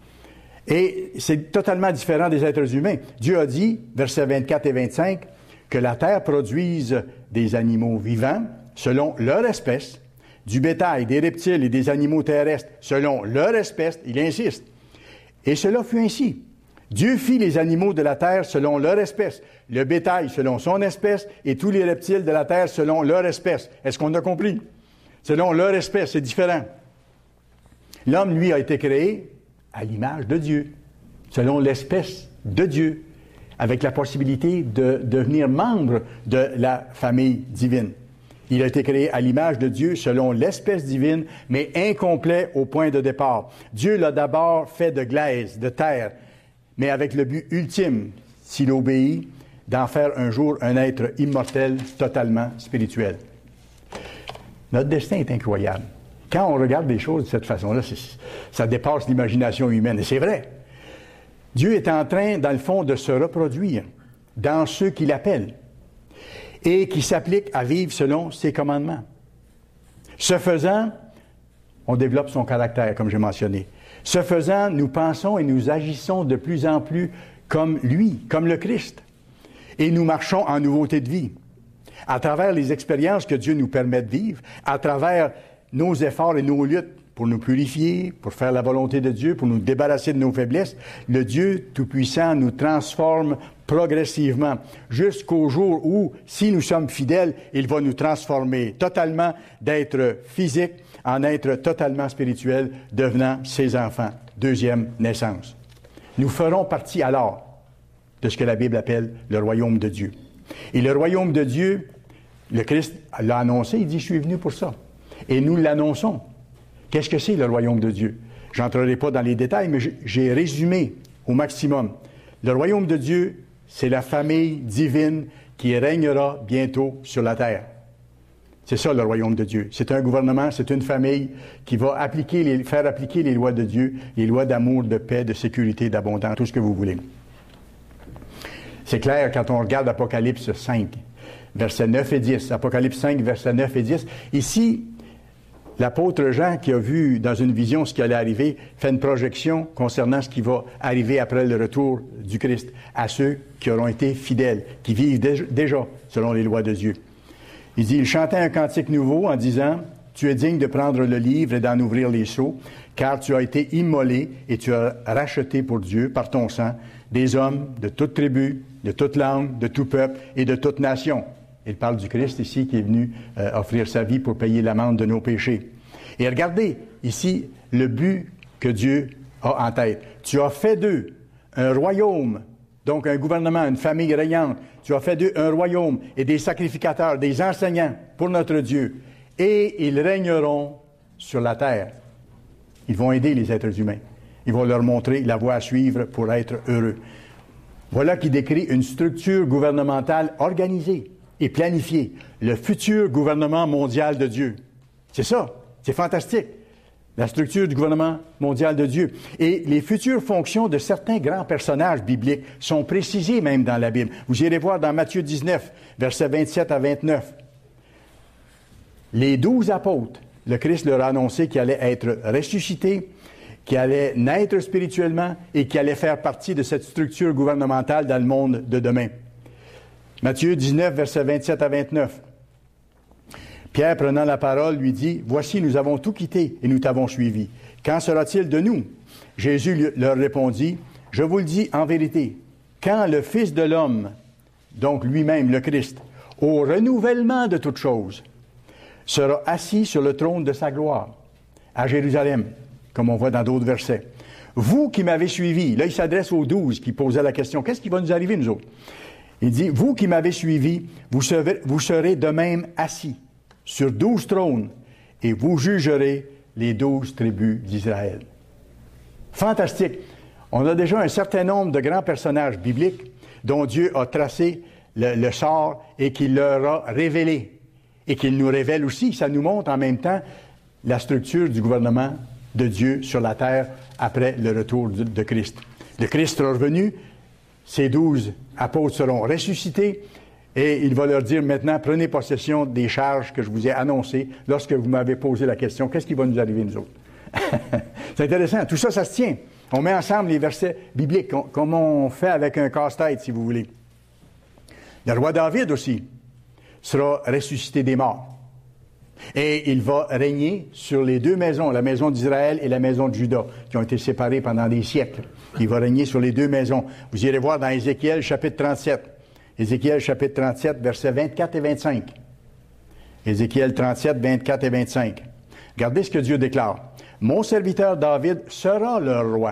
Et c'est totalement différent des êtres humains. Dieu a dit, versets vingt-quatre et vingt-cinq, que la terre produise des animaux vivants selon leur espèce, du bétail, des reptiles et des animaux terrestres selon leur espèce, il insiste. Et cela fut ainsi. Dieu fit les animaux de la terre selon leur espèce, le bétail selon son espèce et tous les reptiles de la terre selon leur espèce. Est-ce qu'on a compris? Selon leur espèce, c'est différent. L'homme, lui, a été créé à l'image de Dieu, selon l'espèce de Dieu, avec la possibilité de devenir membre de la famille divine. Il a été créé à l'image de Dieu selon l'espèce divine, mais incomplet au point de départ. Dieu l'a d'abord fait de glaise, de terre, mais avec le but ultime, s'il obéit, d'en faire un jour un être immortel, totalement spirituel. Notre destin est incroyable. Quand on regarde les choses de cette façon-là, ça dépasse l'imagination humaine. Et c'est vrai. Dieu est en train, dans le fond, de se reproduire dans ceux qu'il appelle et qui s'appliquent à vivre selon ses commandements. Ce faisant, on développe son caractère, comme j'ai mentionné. Ce faisant, nous pensons et nous agissons de plus en plus comme lui, comme le Christ. Et nous marchons en nouveauté de vie. À travers les expériences que Dieu nous permet de vivre, à travers nos efforts et nos luttes pour nous purifier, pour faire la volonté de Dieu, pour nous débarrasser de nos faiblesses, le Dieu Tout-Puissant nous transforme progressivement jusqu'au jour où, si nous sommes fidèles, il va nous transformer totalement d'être physique en être totalement spirituel, devenant ses enfants. Deuxième naissance. Nous ferons partie alors de ce que la Bible appelle le royaume de Dieu. Et le royaume de Dieu, le Christ l'a annoncé, il dit « Je suis venu pour ça ». Et nous l'annonçons. Qu'est-ce que c'est le royaume de Dieu? Je n'entrerai pas dans les détails, mais j'ai résumé au maximum. Le royaume de Dieu, c'est la famille divine qui régnera bientôt sur la terre. C'est ça le royaume de Dieu. C'est un gouvernement, c'est une famille qui va appliquer les, faire appliquer les lois de Dieu, les lois d'amour, de paix, de sécurité, d'abondance, tout ce que vous voulez. C'est clair quand on regarde Apocalypse cinq, versets neuf et dix. Apocalypse cinq, versets neuf et dix. Ici, l'apôtre Jean, qui a vu dans une vision ce qui allait arriver, fait une projection concernant ce qui va arriver après le retour du Christ à ceux qui auront été fidèles, qui vivent déjà selon les lois de Dieu. Il dit, il chantait un cantique nouveau en disant, « Tu es digne de prendre le livre et d'en ouvrir les sceaux, car tu as été immolé et tu as racheté pour Dieu par ton sang des hommes de toute tribu, de toute langue, de tout peuple et de toute nation. » Il parle du Christ ici qui est venu euh, offrir sa vie pour payer l'amende de nos péchés. Et regardez ici le but que Dieu a en tête. Tu as fait d'eux un royaume, donc un gouvernement, une famille régnante. Tu as fait d'eux un royaume et des sacrificateurs, des enseignants pour notre Dieu. Et ils régneront sur la terre. Ils vont aider les êtres humains. Ils vont leur montrer la voie à suivre pour être heureux. Voilà qui décrit une structure gouvernementale organisée et planifiée. Le futur gouvernement mondial de Dieu. C'est ça. C'est fantastique. La structure du gouvernement mondial de Dieu. Et les futures fonctions de certains grands personnages bibliques sont précisées même dans la Bible. Vous irez voir dans Matthieu dix-neuf, versets vingt-sept à vingt-neuf. Les douze apôtres, le Christ leur a annoncé qu'ils allaient être ressuscités, qu'ils allaient naître spirituellement et qu'ils allaient faire partie de cette structure gouvernementale dans le monde de demain. Matthieu dix-neuf, versets vingt-sept à vingt-neuf. Pierre, prenant la parole, lui dit, « Voici, nous avons tout quitté et nous t'avons suivi. Qu'en sera-t-il de nous? » Jésus leur répondit, « Je vous le dis en vérité, quand le Fils de l'homme, donc lui-même, le Christ, au renouvellement de toutes choses, sera assis sur le trône de sa gloire, à Jérusalem, comme on voit dans d'autres versets. Vous qui m'avez suivi, là il s'adresse aux douze qui posaient la question, qu'est-ce qui va nous arriver nous autres? Il dit, vous qui m'avez suivi, vous serez, vous serez de même assis sur douze trônes, et vous jugerez les douze tribus d'Israël. Fantastique! On a déjà un certain nombre de grands personnages bibliques dont Dieu a tracé le, le sort et qu'il leur a révélé. Et qu'il nous révèle aussi, ça nous montre en même temps la structure du gouvernement de Dieu sur la terre après le retour de, de Christ. Le Christ sera revenu, ces douze apôtres seront ressuscités, et il va leur dire maintenant, prenez possession des charges que je vous ai annoncées lorsque vous m'avez posé la question, qu'est-ce qui va nous arriver nous autres? C'est intéressant, tout ça, ça se tient. On met ensemble les versets bibliques, comme on fait avec un casse-tête, si vous voulez. Le roi David aussi sera ressuscité des morts. Et il va régner sur les deux maisons, la maison d'Israël et la maison de Juda, qui ont été séparées pendant des siècles. Il va régner sur les deux maisons. Vous irez voir dans Ézéchiel, chapitre trente-sept. Ézéchiel, chapitre trente-sept, versets vingt-quatre et vingt-cinq. Ézéchiel trente-sept, vingt-quatre et vingt-cinq. Regardez ce que Dieu déclare. « Mon serviteur David sera leur roi.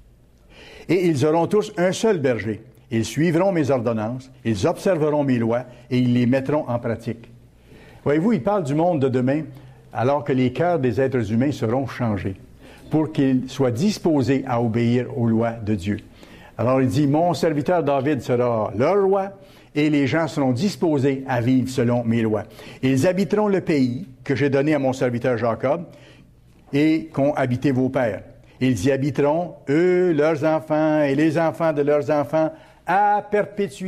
Et ils auront tous un seul berger. Ils suivront mes ordonnances, ils observeront mes lois et ils les mettront en pratique. » Voyez-vous, il parle du monde de demain alors que les cœurs des êtres humains seront changés pour qu'ils soient disposés à obéir aux lois de Dieu. Alors il dit, « Mon serviteur David sera leur roi et les gens seront disposés à vivre selon mes lois. Ils habiteront le pays que j'ai donné à mon serviteur Jacob et qu'ont habité vos pères. Ils y habiteront, eux, leurs enfants et les enfants de leurs enfants, à perpétuité. »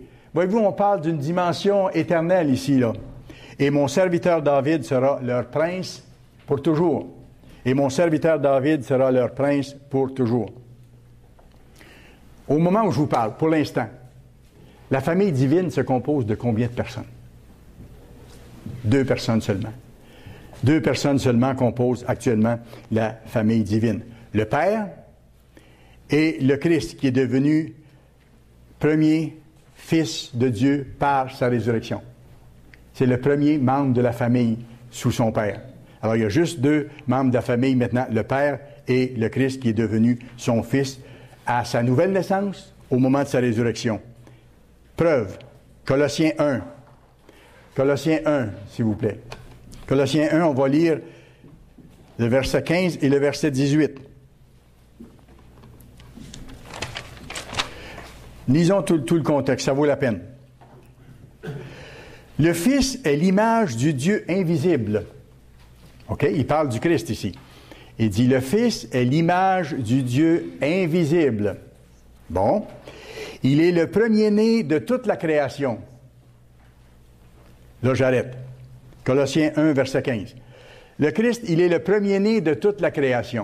Voyez-vous, on parle d'une dimension éternelle ici, là. « Et mon serviteur David sera leur prince pour toujours. Et mon serviteur David sera leur prince pour toujours. » Au moment où je vous parle, pour l'instant, la famille divine se compose de combien de personnes? Deux personnes seulement. Deux personnes seulement composent actuellement la famille divine. Le Père et le Christ, qui est devenu premier Fils de Dieu par sa résurrection. C'est le premier membre de la famille sous son Père. Alors, il y a juste deux membres de la famille maintenant, le Père et le Christ, qui est devenu son Fils à sa nouvelle naissance, au moment de sa résurrection. Preuve, Colossiens un. Colossiens un, s'il vous plaît. Colossiens un, on va lire le verset quinze et le verset dix-huit. Lisons tout, tout le contexte, ça vaut la peine. Le Fils est l'image du Dieu invisible. OK? Il parle du Christ ici. Il dit, le Fils est l'image du Dieu invisible. Bon. Il est le premier-né de toute la création. Là, j'arrête. Colossiens un, verset quinze. Le Christ, il est le premier-né de toute la création.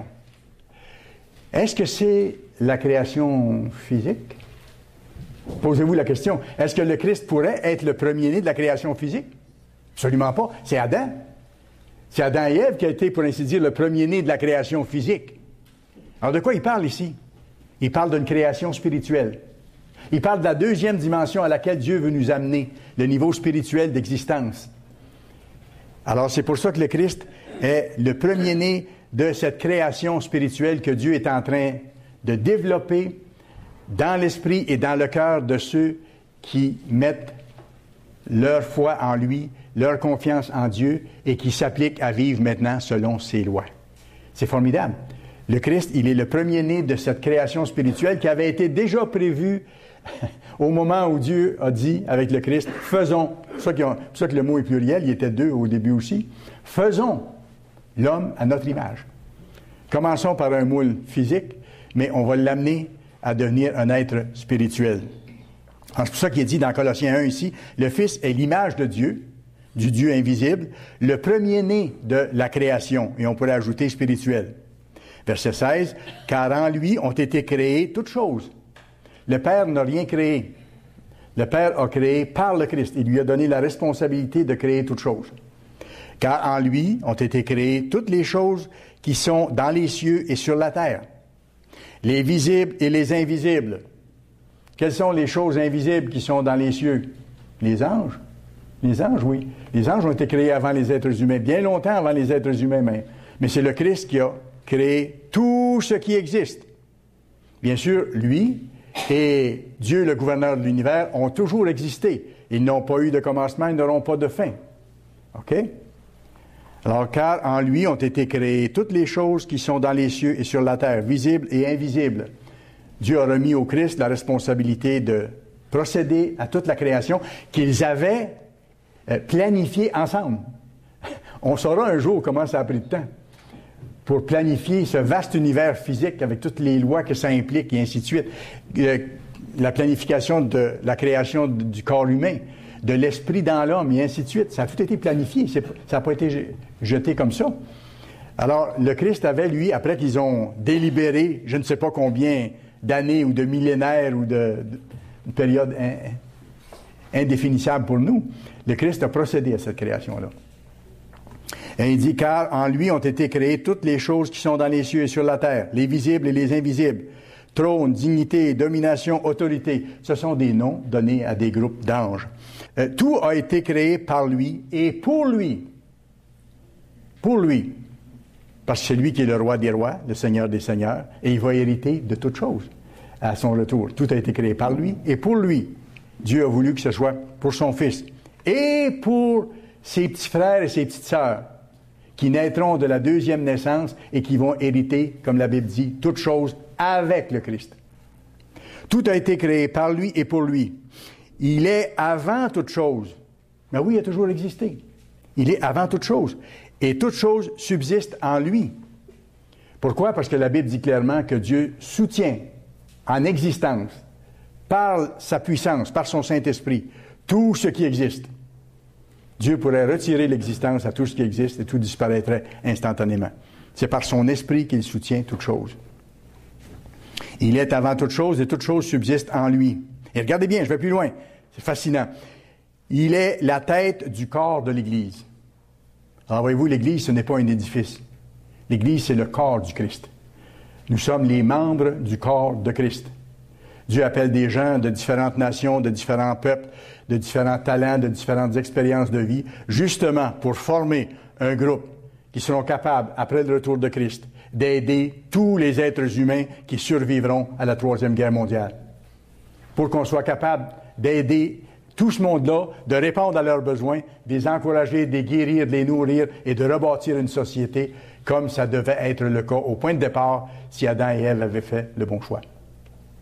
Est-ce que c'est la création physique? Posez-vous la question. Est-ce que le Christ pourrait être le premier-né de la création physique? Absolument pas. C'est Adam. C'est Adam et Ève qui a été, pour ainsi dire, le premier-né de la création physique. Alors, de quoi il parle ici? Il parle d'une création spirituelle. Il parle de la deuxième dimension à laquelle Dieu veut nous amener, le niveau spirituel d'existence. Alors, c'est pour ça que le Christ est le premier-né de cette création spirituelle que Dieu est en train de développer dans l'esprit et dans le cœur de ceux qui mettent leur foi en lui, leur confiance en Dieu et qui s'appliquent à vivre maintenant selon ses lois. C'est formidable. Le Christ, il est le premier-né de cette création spirituelle qui avait été déjà prévue au moment où Dieu a dit avec le Christ, faisons, c'est pour ça que le mot est pluriel, il était deux au début aussi, faisons l'homme à notre image. Commençons par un moule physique, mais on va l'amener à devenir un être spirituel. Alors, c'est pour ça qu'il est dit dans Colossiens un ici, le Fils est l'image de Dieu, du Dieu invisible, le premier-né de la création, et on pourrait ajouter spirituel. Verset seize, car en lui ont été créées toutes choses. Le Père n'a rien créé. Le Père a créé par le Christ. Il lui a donné la responsabilité de créer toutes choses. Car en lui ont été créées toutes les choses qui sont dans les cieux et sur la terre, les visibles et les invisibles. Quelles sont les choses invisibles qui sont dans les cieux? Les anges. Les anges, oui. Les anges ont été créés avant les êtres humains, bien longtemps avant les êtres humains même. Mais c'est le Christ qui a créé tout ce qui existe. Bien sûr, lui et Dieu, le gouverneur de l'univers, ont toujours existé. Ils n'ont pas eu de commencement, ils n'auront pas de fin. OK? Alors, car en lui ont été créées toutes les choses qui sont dans les cieux et sur la terre, visibles et invisibles. Dieu a remis au Christ la responsabilité de procéder à toute la création qu'ils avaient euh, planifiée ensemble. On saura un jour comment ça a pris de temps pour planifier ce vaste univers physique avec toutes les lois que ça implique et ainsi de suite. Euh, la planification de la création du corps humain, de l'esprit dans l'homme et ainsi de suite. Ça a tout été planifié. C'est, ça n'a pas été jeté comme ça. Alors, le Christ avait, lui, après qu'ils ont délibéré, je ne sais pas combien d'années ou de millénaires ou de, de, de période in, indéfinissable pour nous, le Christ a procédé à cette création-là. Et il dit, car en lui ont été créées toutes les choses qui sont dans les cieux et sur la terre, les visibles et les invisibles, trône, dignité, domination, autorité. Ce sont des noms donnés à des groupes d'anges. Euh, tout a été créé par lui et pour lui. Pour lui. Parce que c'est lui qui est le roi des rois, le Seigneur des seigneurs, et il va hériter de toutes choses à son retour. Tout a été créé par lui et pour lui. Dieu a voulu que ce soit pour son Fils et pour ses petits frères et ses petites sœurs qui naîtront de la deuxième naissance et qui vont hériter, comme la Bible dit, toutes choses avec le Christ. Tout a été créé par lui et pour lui. Il est avant toute chose. Mais oui, il a toujours existé. Il est avant toute chose. Et toute chose subsiste en lui. Pourquoi? Parce que la Bible dit clairement que Dieu soutient en existence, par sa puissance, par son Saint-Esprit, tout ce qui existe. Dieu pourrait retirer l'existence à tout ce qui existe et tout disparaîtrait instantanément. C'est par son esprit qu'il soutient toute chose. Il est avant toute chose et toute chose subsiste en lui. Et regardez bien, je vais plus loin. C'est fascinant. Il est la tête du corps de l'Église. Alors voyez-vous, l'Église, ce n'est pas un édifice. L'Église, c'est le corps du Christ. Nous sommes les membres du corps de Christ. Dieu appelle des gens de différentes nations, de différents peuples, de différents talents, de différentes expériences de vie, justement pour former un groupe qui seront capables, après le retour de Christ, d'aider tous les êtres humains qui survivront à la Troisième Guerre mondiale. Pour qu'on soit capable d'aider tout ce monde-là, de répondre à leurs besoins, de les encourager, de les guérir, de les nourrir et de rebâtir une société comme ça devait être le cas au point de départ si Adam et Ève avaient fait le bon choix.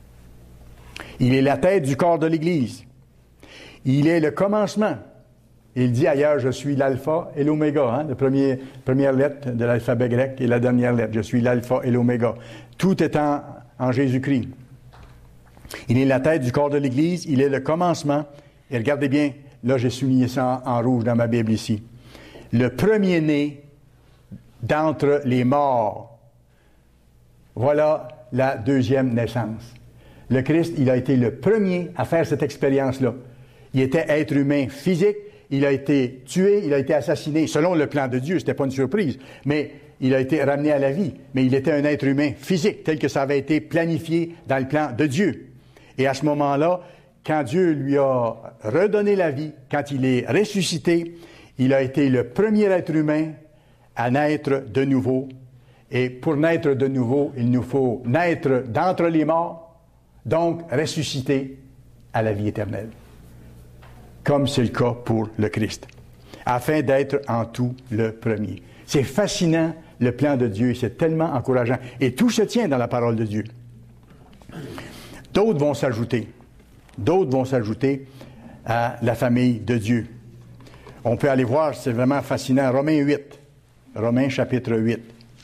Il est la tête du corps de l'Église. Il est le commencement. Il dit ailleurs, je suis l'alpha et l'oméga, hein, la première, première lettre de l'alphabet grec et la dernière lettre. Je suis l'alpha et l'oméga. Tout est en, en Jésus-Christ. Il est la tête du corps de l'Église, il est le commencement. Et regardez bien, là j'ai souligné ça en, en rouge dans ma Bible ici. Le premier-né d'entre les morts. Voilà la deuxième naissance. Le Christ, il a été le premier à faire cette expérience-là. Il était être humain physique, il a été tué, il a été assassiné, selon le plan de Dieu, c'était pas une surprise, mais il a été ramené à la vie. Mais il était un être humain physique, tel que ça avait été planifié dans le plan de Dieu. Et à ce moment-là, quand Dieu lui a redonné la vie, quand il est ressuscité, il a été le premier être humain à naître de nouveau. Et pour naître de nouveau, il nous faut naître d'entre les morts, donc ressusciter à la vie éternelle. Comme c'est le cas pour le Christ, afin d'être en tout le premier. C'est fascinant, le plan de Dieu, c'est tellement encourageant. Et tout se tient dans la parole de Dieu. D'autres vont s'ajouter. D'autres vont s'ajouter à la famille de Dieu. On peut aller voir, c'est vraiment fascinant. Romains huit. Romains chapitre huit.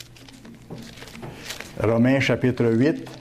Romains chapitre huit.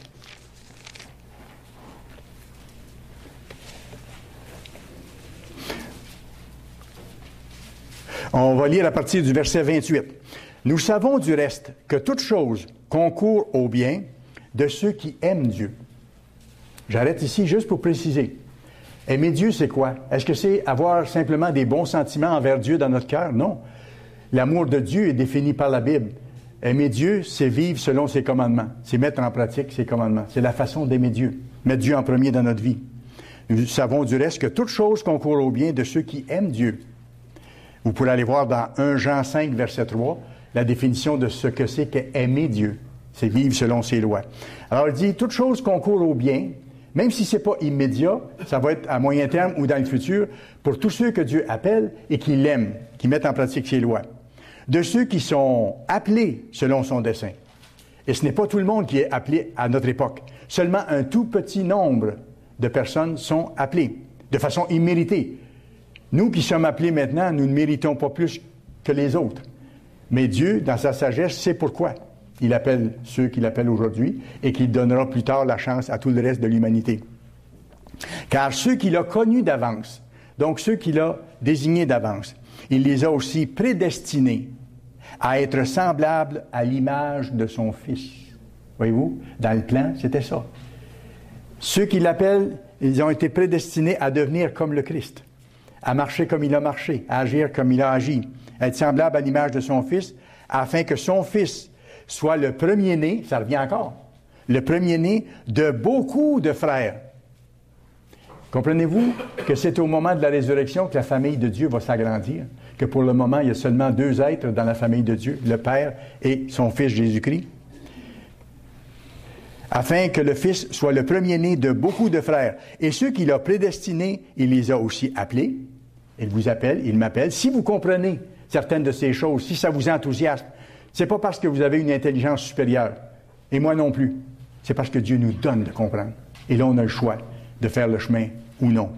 On va lire à partir du verset vingt-huit. « Nous savons du reste que toute chose concourt au bien de ceux qui aiment Dieu. » J'arrête ici juste pour préciser. Aimer Dieu, c'est quoi? Est-ce que c'est avoir simplement des bons sentiments envers Dieu dans notre cœur? Non. L'amour de Dieu est défini par la Bible. Aimer Dieu, c'est vivre selon ses commandements. C'est mettre en pratique ses commandements. C'est la façon d'aimer Dieu. Mettre Dieu en premier dans notre vie. Nous savons du reste que toute chose concourt au bien de ceux qui aiment Dieu. Vous pourrez aller voir dans premier Jean cinq, verset trois, la définition de ce que c'est qu'aimer Dieu. C'est vivre selon ses lois. Alors, il dit, toute chose concourt au bien, même si ce n'est pas immédiat, ça va être à moyen terme ou dans le futur, pour tous ceux que Dieu appelle et qui l'aiment, qui mettent en pratique ses lois. De ceux qui sont appelés selon son dessein. Et ce n'est pas tout le monde qui est appelé à notre époque. Seulement un tout petit nombre de personnes sont appelées, de façon imméritée. Nous qui sommes appelés maintenant, nous ne méritons pas plus que les autres. Mais Dieu, dans sa sagesse, sait pourquoi il appelle ceux qu'il appelle aujourd'hui et qu'il donnera plus tard la chance à tout le reste de l'humanité. Car ceux qu'il a connus d'avance, donc ceux qu'il a désignés d'avance, il les a aussi prédestinés à être semblables à l'image de son Fils. Voyez-vous, dans le plan, c'était ça. Ceux qui l'appellent, ils ont été prédestinés à devenir comme le Christ, à marcher comme il a marché, à agir comme il a agi, à être semblable à l'image de son Fils, afin que son Fils soit le premier-né, ça revient encore, le premier-né de beaucoup de frères. Comprenez-vous que c'est au moment de la résurrection que la famille de Dieu va s'agrandir, que pour le moment, il y a seulement deux êtres dans la famille de Dieu, le Père et son Fils Jésus-Christ, afin que le Fils soit le premier-né de beaucoup de frères. Et ceux qu'il a prédestinés, il les a aussi appelés. Il vous appelle, il m'appelle. Si vous comprenez certaines de ces choses, si ça vous enthousiasme, c'est pas parce que vous avez une intelligence supérieure, et moi non plus. C'est parce que Dieu nous donne de comprendre. Et là, on a le choix de faire le chemin ou non.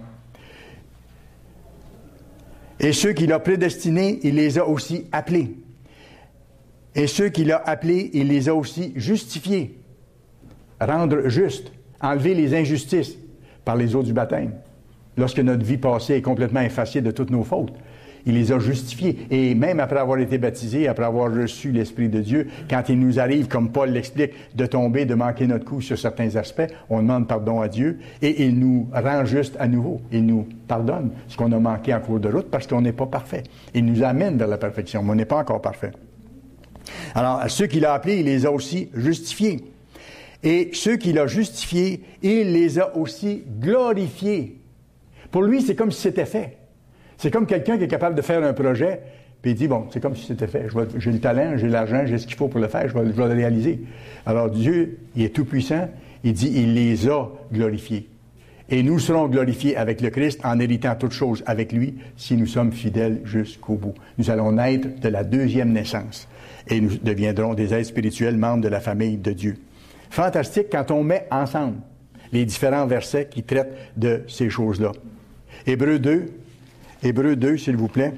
Et ceux qu'il a prédestinés, il les a aussi appelés. Et ceux qu'il a appelés, il les a aussi justifiés. Rendre juste, enlever les injustices par les eaux du baptême. Lorsque notre vie passée est complètement effacée de toutes nos fautes, il les a justifiés. Et même après avoir été baptisés, après avoir reçu l'Esprit de Dieu, quand il nous arrive, comme Paul l'explique, de tomber, de manquer notre coup sur certains aspects, on demande pardon à Dieu et il nous rend juste à nouveau. Il nous pardonne ce qu'on a manqué en cours de route parce qu'on n'est pas parfait. Il nous amène vers la perfection, mais on n'est pas encore parfait. Alors, ceux qu'il a appelés, il les a aussi justifiés. Et ceux qu'il a justifiés, il les a aussi glorifiés. Pour lui, c'est comme si c'était fait. C'est comme quelqu'un qui est capable de faire un projet, puis il dit, bon, c'est comme si c'était fait. Je vais, j'ai le talent, j'ai l'argent, j'ai ce qu'il faut pour le faire, je vais, je vais le réaliser. Alors Dieu, il est tout-puissant, il dit, il les a glorifiés. Et nous serons glorifiés avec le Christ en héritant toutes choses avec lui si nous sommes fidèles jusqu'au bout. Nous allons naître de la deuxième naissance et nous deviendrons des êtres spirituels, membres de la famille de Dieu. Fantastique quand on met ensemble les différents versets qui traitent de ces choses-là. Hébreux deux, Hébreux deux, s'il vous plaît.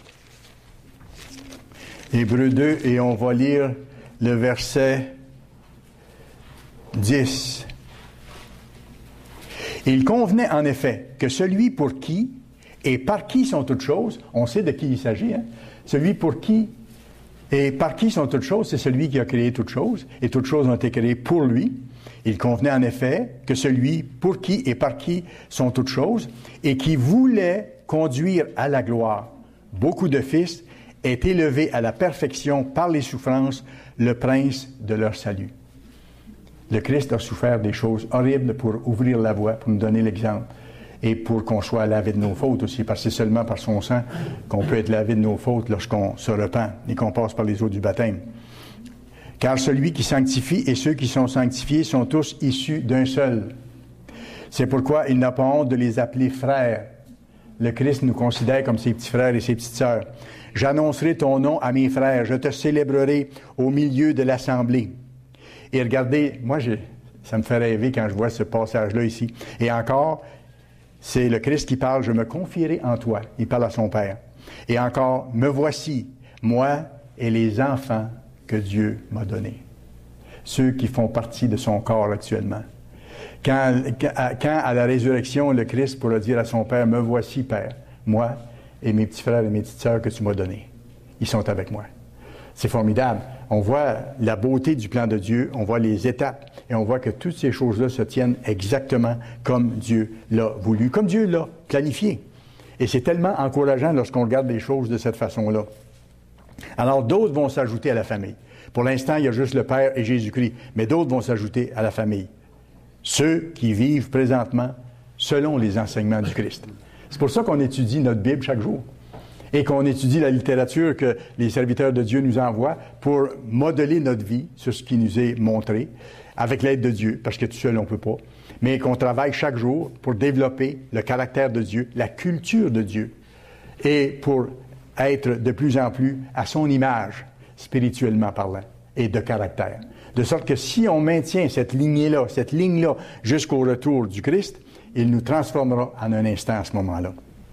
Hébreux deux, et on va lire le verset dix. Il convenait en effet que celui pour qui et par qui sont toutes choses, on sait de qui il s'agit, hein? Celui pour qui et par qui sont toutes choses, c'est celui qui a créé toutes choses, et toutes choses ont été créées pour lui. Il convenait en effet que celui pour qui et par qui sont toutes choses, et qui voulait conduire à la gloire beaucoup de fils, est élevé à la perfection par les souffrances, le prince de leur salut. Le Christ a souffert des choses horribles pour ouvrir la voie, pour nous donner l'exemple, et pour qu'on soit lavé de nos fautes aussi, parce que c'est seulement par son sang qu'on peut être lavé de nos fautes lorsqu'on se repent et qu'on passe par les eaux du baptême. Car celui qui sanctifie et ceux qui sont sanctifiés sont tous issus d'un seul. C'est pourquoi il n'a pas honte de les appeler frères. Le Christ nous considère comme ses petits frères et ses petites sœurs. J'annoncerai ton nom à mes frères, je te célébrerai au milieu de l'assemblée. Et regardez, moi, je, ça me fait rêver quand je vois ce passage-là ici. Et encore, c'est le Christ qui parle, je me confierai en toi. Il parle à son Père. Et encore, me voici, moi et les enfants que Dieu m'a donnés. Ceux qui font partie de son corps actuellement. Quand, quand à la résurrection, le Christ pourra dire à son Père, me voici, Père, moi et mes petits frères et mes petites sœurs que tu m'as donnés. Ils sont avec moi. C'est formidable. On voit la beauté du plan de Dieu, on voit les étapes, et on voit que toutes ces choses-là se tiennent exactement comme Dieu l'a voulu, comme Dieu l'a planifié. Et c'est tellement encourageant lorsqu'on regarde les choses de cette façon-là. Alors, d'autres vont s'ajouter à la famille. Pour l'instant, il y a juste le Père et Jésus-Christ, mais d'autres vont s'ajouter à la famille. Ceux qui vivent présentement selon les enseignements du Christ. C'est pour ça qu'on étudie notre Bible chaque jour. Et qu'on étudie la littérature que les serviteurs de Dieu nous envoient pour modeler notre vie sur ce qui nous est montré, avec l'aide de Dieu, parce que tout seul, on ne peut pas, mais qu'on travaille chaque jour pour développer le caractère de Dieu, la culture de Dieu, et pour être de plus en plus à son image, spirituellement parlant, et de caractère. De sorte que si on maintient cette lignée-là, cette ligne-là, jusqu'au retour du Christ, il nous transformera en un instant à ce moment-là.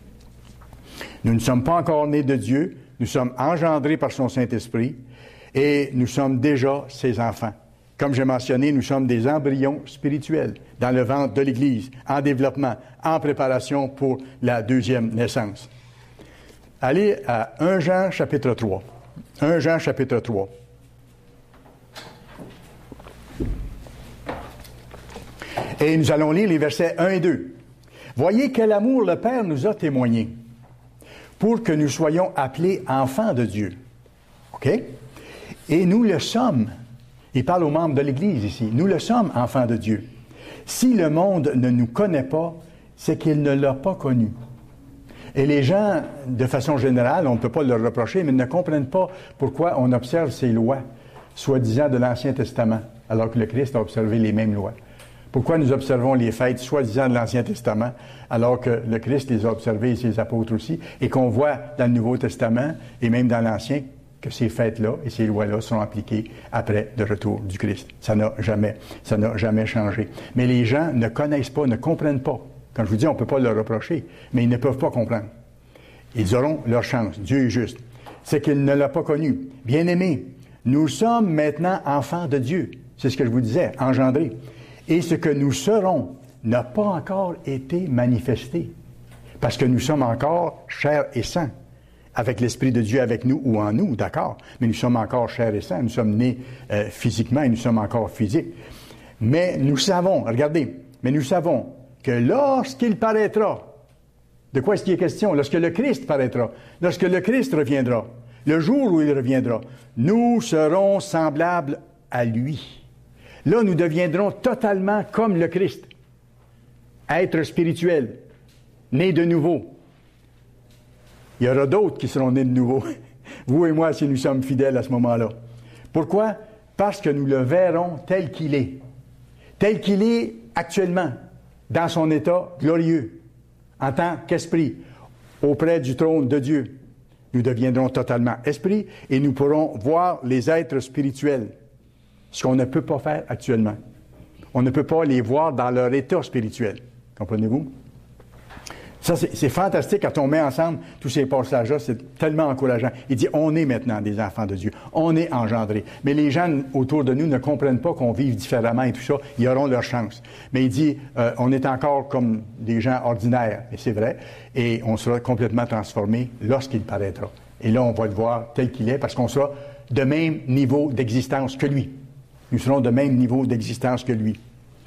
Nous ne sommes pas encore nés de Dieu, nous sommes engendrés par son Saint-Esprit et nous sommes déjà ses enfants. Comme j'ai mentionné, nous sommes des embryons spirituels dans le ventre de l'Église, en développement, en préparation pour la deuxième naissance. Allez à premier Jean chapitre trois. premier Jean chapitre trois. Et nous allons lire les versets un et deux. Voyez quel amour le Père nous a témoigné, pour que nous soyons appelés enfants de Dieu. OK? Et nous le sommes. Il parle aux membres de l'Église ici. Nous le sommes, enfants de Dieu. Si le monde ne nous connaît pas, c'est qu'il ne l'a pas connu. Et les gens, de façon générale, on ne peut pas leur reprocher, mais ne comprennent pas pourquoi on observe ces lois, soi-disant de l'Ancien Testament, alors que le Christ a observé les mêmes lois. Pourquoi nous observons les fêtes soi-disant de l'Ancien Testament, alors que le Christ les a observées et ses apôtres aussi, et qu'on voit dans le Nouveau Testament, et même dans l'Ancien, que ces fêtes-là et ces lois-là sont appliquées après le retour du Christ. Ça n'a jamais, ça n'a jamais changé. Mais les gens ne connaissent pas, ne comprennent pas. Quand je vous dis, on ne peut pas leur reprocher, mais ils ne peuvent pas comprendre. Ils auront leur chance. Dieu est juste. C'est qu'il ne l'a pas connu. Bien-aimés, nous sommes maintenant enfants de Dieu. C'est ce que je vous disais, engendrés. Et ce que nous serons n'a pas encore été manifesté, parce que nous sommes encore chair et sang, avec l'Esprit de Dieu avec nous ou en nous, d'accord, mais nous sommes encore chair et sang, nous sommes nés euh, physiquement et nous sommes encore physiques. Mais nous savons, regardez, mais nous savons que lorsqu'il paraîtra, de quoi est-ce qu'il est question? Lorsque le Christ paraîtra, lorsque le Christ reviendra, le jour où il reviendra, nous serons semblables à lui. Là, nous deviendrons totalement comme le Christ. Être spirituel, né de nouveau. Il y aura d'autres qui seront nés de nouveau. Vous et moi, si nous sommes fidèles à ce moment-là. Pourquoi? Parce que nous le verrons tel qu'il est. Tel qu'il est actuellement, dans son état glorieux, en tant qu'esprit, auprès du trône de Dieu. Nous deviendrons totalement esprit et nous pourrons voir les êtres spirituels. Ce qu'on ne peut pas faire actuellement. On ne peut pas les voir dans leur état spirituel. Comprenez-vous? Ça, c'est, c'est fantastique quand on met ensemble tous ces passages-là. C'est tellement encourageant. Il dit, on est maintenant des enfants de Dieu. On est engendrés. Mais les gens autour de nous ne comprennent pas qu'on vive différemment et tout ça. Ils auront leur chance. Mais il dit, euh, on est encore comme des gens ordinaires. Et c'est vrai. Et on sera complètement transformés lorsqu'il paraîtra. Et là, on va le voir tel qu'il est parce qu'on sera de même niveau d'existence que lui. Nous serons de même niveau d'existence que lui.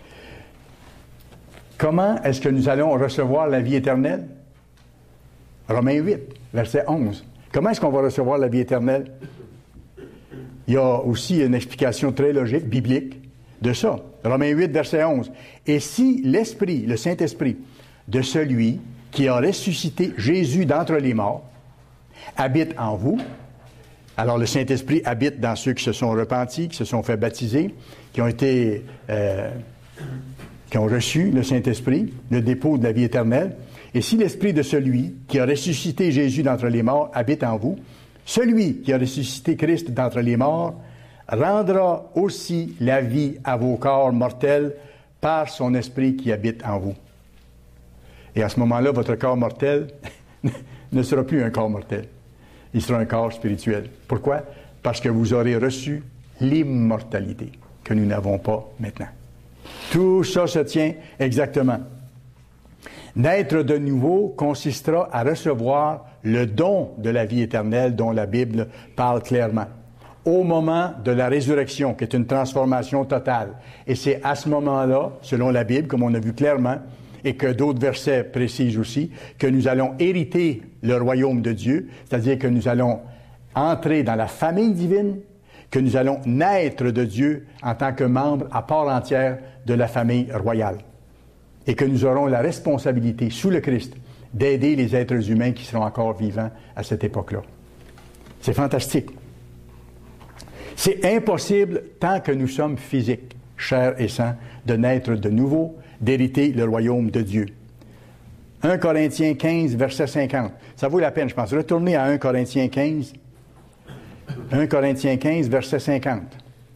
Comment est-ce que nous allons recevoir la vie éternelle? Romains huit, verset onze. Comment est-ce qu'on va recevoir la vie éternelle? Il y a aussi une explication très logique, biblique, de ça. Romains huit, verset onze. Et si l'Esprit, le Saint-Esprit, de celui qui a ressuscité Jésus d'entre les morts, habite en vous, alors le Saint-Esprit habite dans ceux qui se sont repentis, qui se sont fait baptiser, qui ont été... Euh, qui ont reçu le Saint-Esprit, le dépôt de la vie éternelle. Et si l'Esprit de celui qui a ressuscité Jésus d'entre les morts habite en vous, celui qui a ressuscité Christ d'entre les morts rendra aussi la vie à vos corps mortels par son Esprit qui habite en vous. Et à ce moment-là, votre corps mortel ne sera plus un corps mortel. Il sera un corps spirituel. Pourquoi? Parce que vous aurez reçu l'immortalité que nous n'avons pas maintenant. Tout ça se tient exactement. Naître de nouveau consistera à recevoir le don de la vie éternelle dont la Bible parle clairement. Au moment de la résurrection, qui est une transformation totale. Et c'est à ce moment-là, selon la Bible, comme on a vu clairement, et que d'autres versets précisent aussi, que nous allons hériter le royaume de Dieu, c'est-à-dire que nous allons entrer dans la famille divine, que nous allons naître de Dieu en tant que membres à part entière de la famille royale. Et que nous aurons la responsabilité, sous le Christ, d'aider les êtres humains qui seront encore vivants à cette époque-là. C'est fantastique. C'est impossible, tant que nous sommes physiques, chair et sang, de naître de nouveau, d'hériter le royaume de Dieu. un Corinthiens quinze, verset cinquante. Ça vaut la peine, je pense. Retournez à un Corinthiens quinze. un Corinthiens quinze, verset cinquante.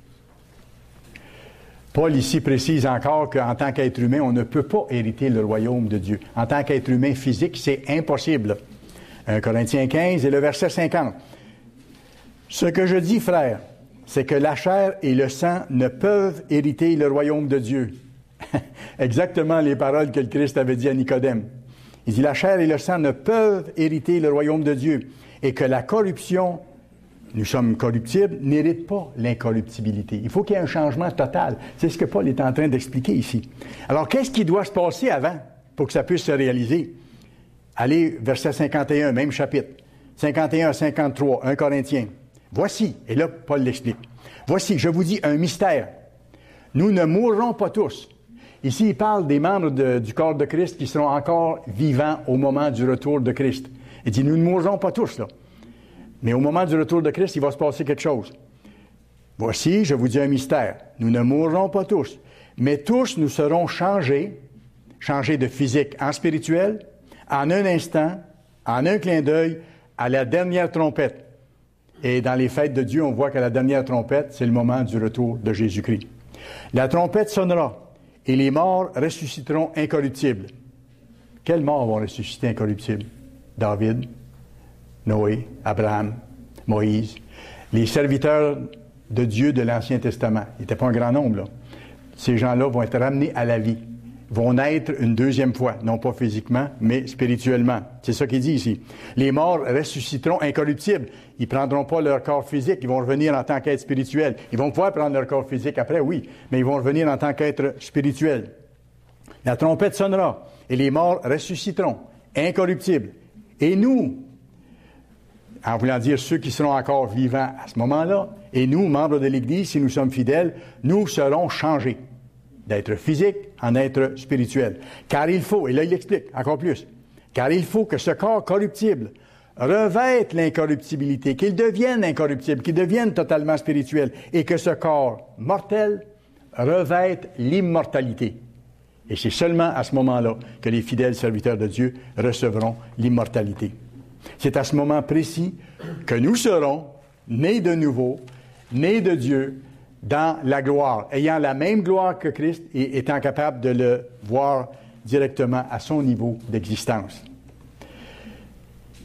Paul ici précise encore qu'en tant qu'être humain, on ne peut pas hériter le royaume de Dieu. En tant qu'être humain physique, c'est impossible. un Corinthiens quinze et le verset cinquante. Ce que je dis, frères, c'est que la chair et le sang ne peuvent hériter le royaume de Dieu. Exactement les paroles que le Christ avait dit à Nicodème. Il dit, la chair et le sang ne peuvent hériter le royaume de Dieu. Et que la corruption, nous sommes corruptibles, n'hérite pas l'incorruptibilité. Il faut qu'il y ait un changement total. C'est ce que Paul est en train d'expliquer ici. Alors, qu'est-ce qui doit se passer avant pour que ça puisse se réaliser? Allez, verset cinquante et un, même chapitre. cinquante et un à cinquante-trois, un Corinthiens. Voici, et là, Paul l'explique. Voici, je vous dis un mystère. Nous ne mourrons pas tous. Ici, il parle des membres de, du corps de Christ qui seront encore vivants au moment du retour de Christ. Il dit, nous ne mourrons pas tous, là. Mais au moment du retour de Christ, il va se passer quelque chose. Voici, je vous dis un mystère. Nous ne mourrons pas tous, mais tous nous serons changés, changés de physique en spirituel, en un instant, en un clin d'œil, à la dernière trompette. Et dans les fêtes de Dieu, on voit que la dernière trompette, c'est le moment du retour de Jésus-Christ. La trompette sonnera, et les morts ressusciteront incorruptibles. Quels morts vont ressusciter incorruptibles? David, Noé, Abraham, Moïse, les serviteurs de Dieu de l'Ancien Testament. Il n'était pas un grand nombre, là. Ces gens-là vont être ramenés à la vie, vont naître une deuxième fois, non pas physiquement, mais spirituellement. C'est ça qu'il dit ici. Les morts ressusciteront incorruptibles. Ils ne prendront pas leur corps physique, ils vont revenir en tant qu'être spirituel. Ils vont pouvoir prendre leur corps physique après, oui, mais ils vont revenir en tant qu'être spirituel. La trompette sonnera, et les morts ressusciteront incorruptibles. Et nous, en voulant dire ceux qui seront encore vivants à ce moment-là, et nous, membres de l'Église, si nous sommes fidèles, nous serons changés d'être physique en être spirituel. Car il faut, et là il explique encore plus, car il faut que ce corps corruptible revête l'incorruptibilité, qu'il devienne incorruptible, qu'il devienne totalement spirituel, et que ce corps mortel revête l'immortalité. Et c'est seulement à ce moment-là que les fidèles serviteurs de Dieu recevront l'immortalité. C'est à ce moment précis que nous serons nés de nouveau, nés de Dieu, dans la gloire, ayant la même gloire que Christ et étant capables de le voir directement à son niveau d'existence.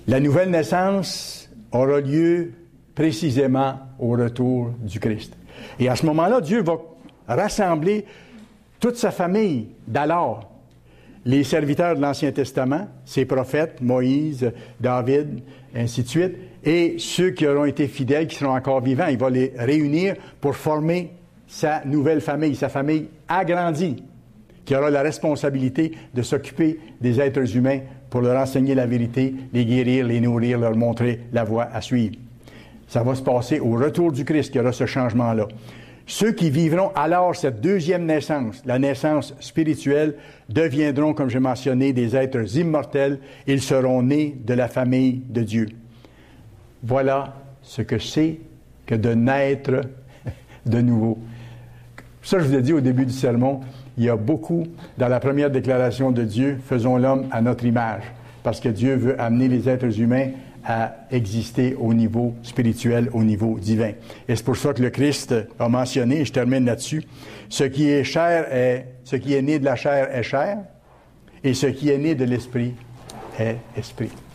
La nouvelle naissance aura lieu précisément au retour du Christ. Et à ce moment-là, Dieu va rassembler toute sa famille d'alors, les serviteurs de l'Ancien Testament, ses prophètes, Moïse, David, ainsi de suite, et ceux qui auront été fidèles, qui seront encore vivants. Il va les réunir pour former sa nouvelle famille, sa famille agrandie, qui aura la responsabilité de s'occuper des êtres humains pour leur enseigner la vérité, les guérir, les nourrir, leur montrer la voie à suivre. Ça va se passer au retour du Christ qu'il y aura ce changement-là. Ceux qui vivront alors cette deuxième naissance, la naissance spirituelle, deviendront, comme j'ai mentionné, des êtres immortels. Ils seront nés de la famille de Dieu. Voilà ce que c'est que de naître de nouveau. Ça, je vous ai dit au début du sermon, il y a beaucoup dans la première déclaration de Dieu, faisons l'homme à notre image, parce que Dieu veut amener les êtres humains à exister au niveau spirituel, au niveau divin. Et c'est pour ça que le Christ a mentionné, et je termine là-dessus, ce qui est chair est, ce qui est né de la chair est chair, et ce qui est né de l'esprit est esprit.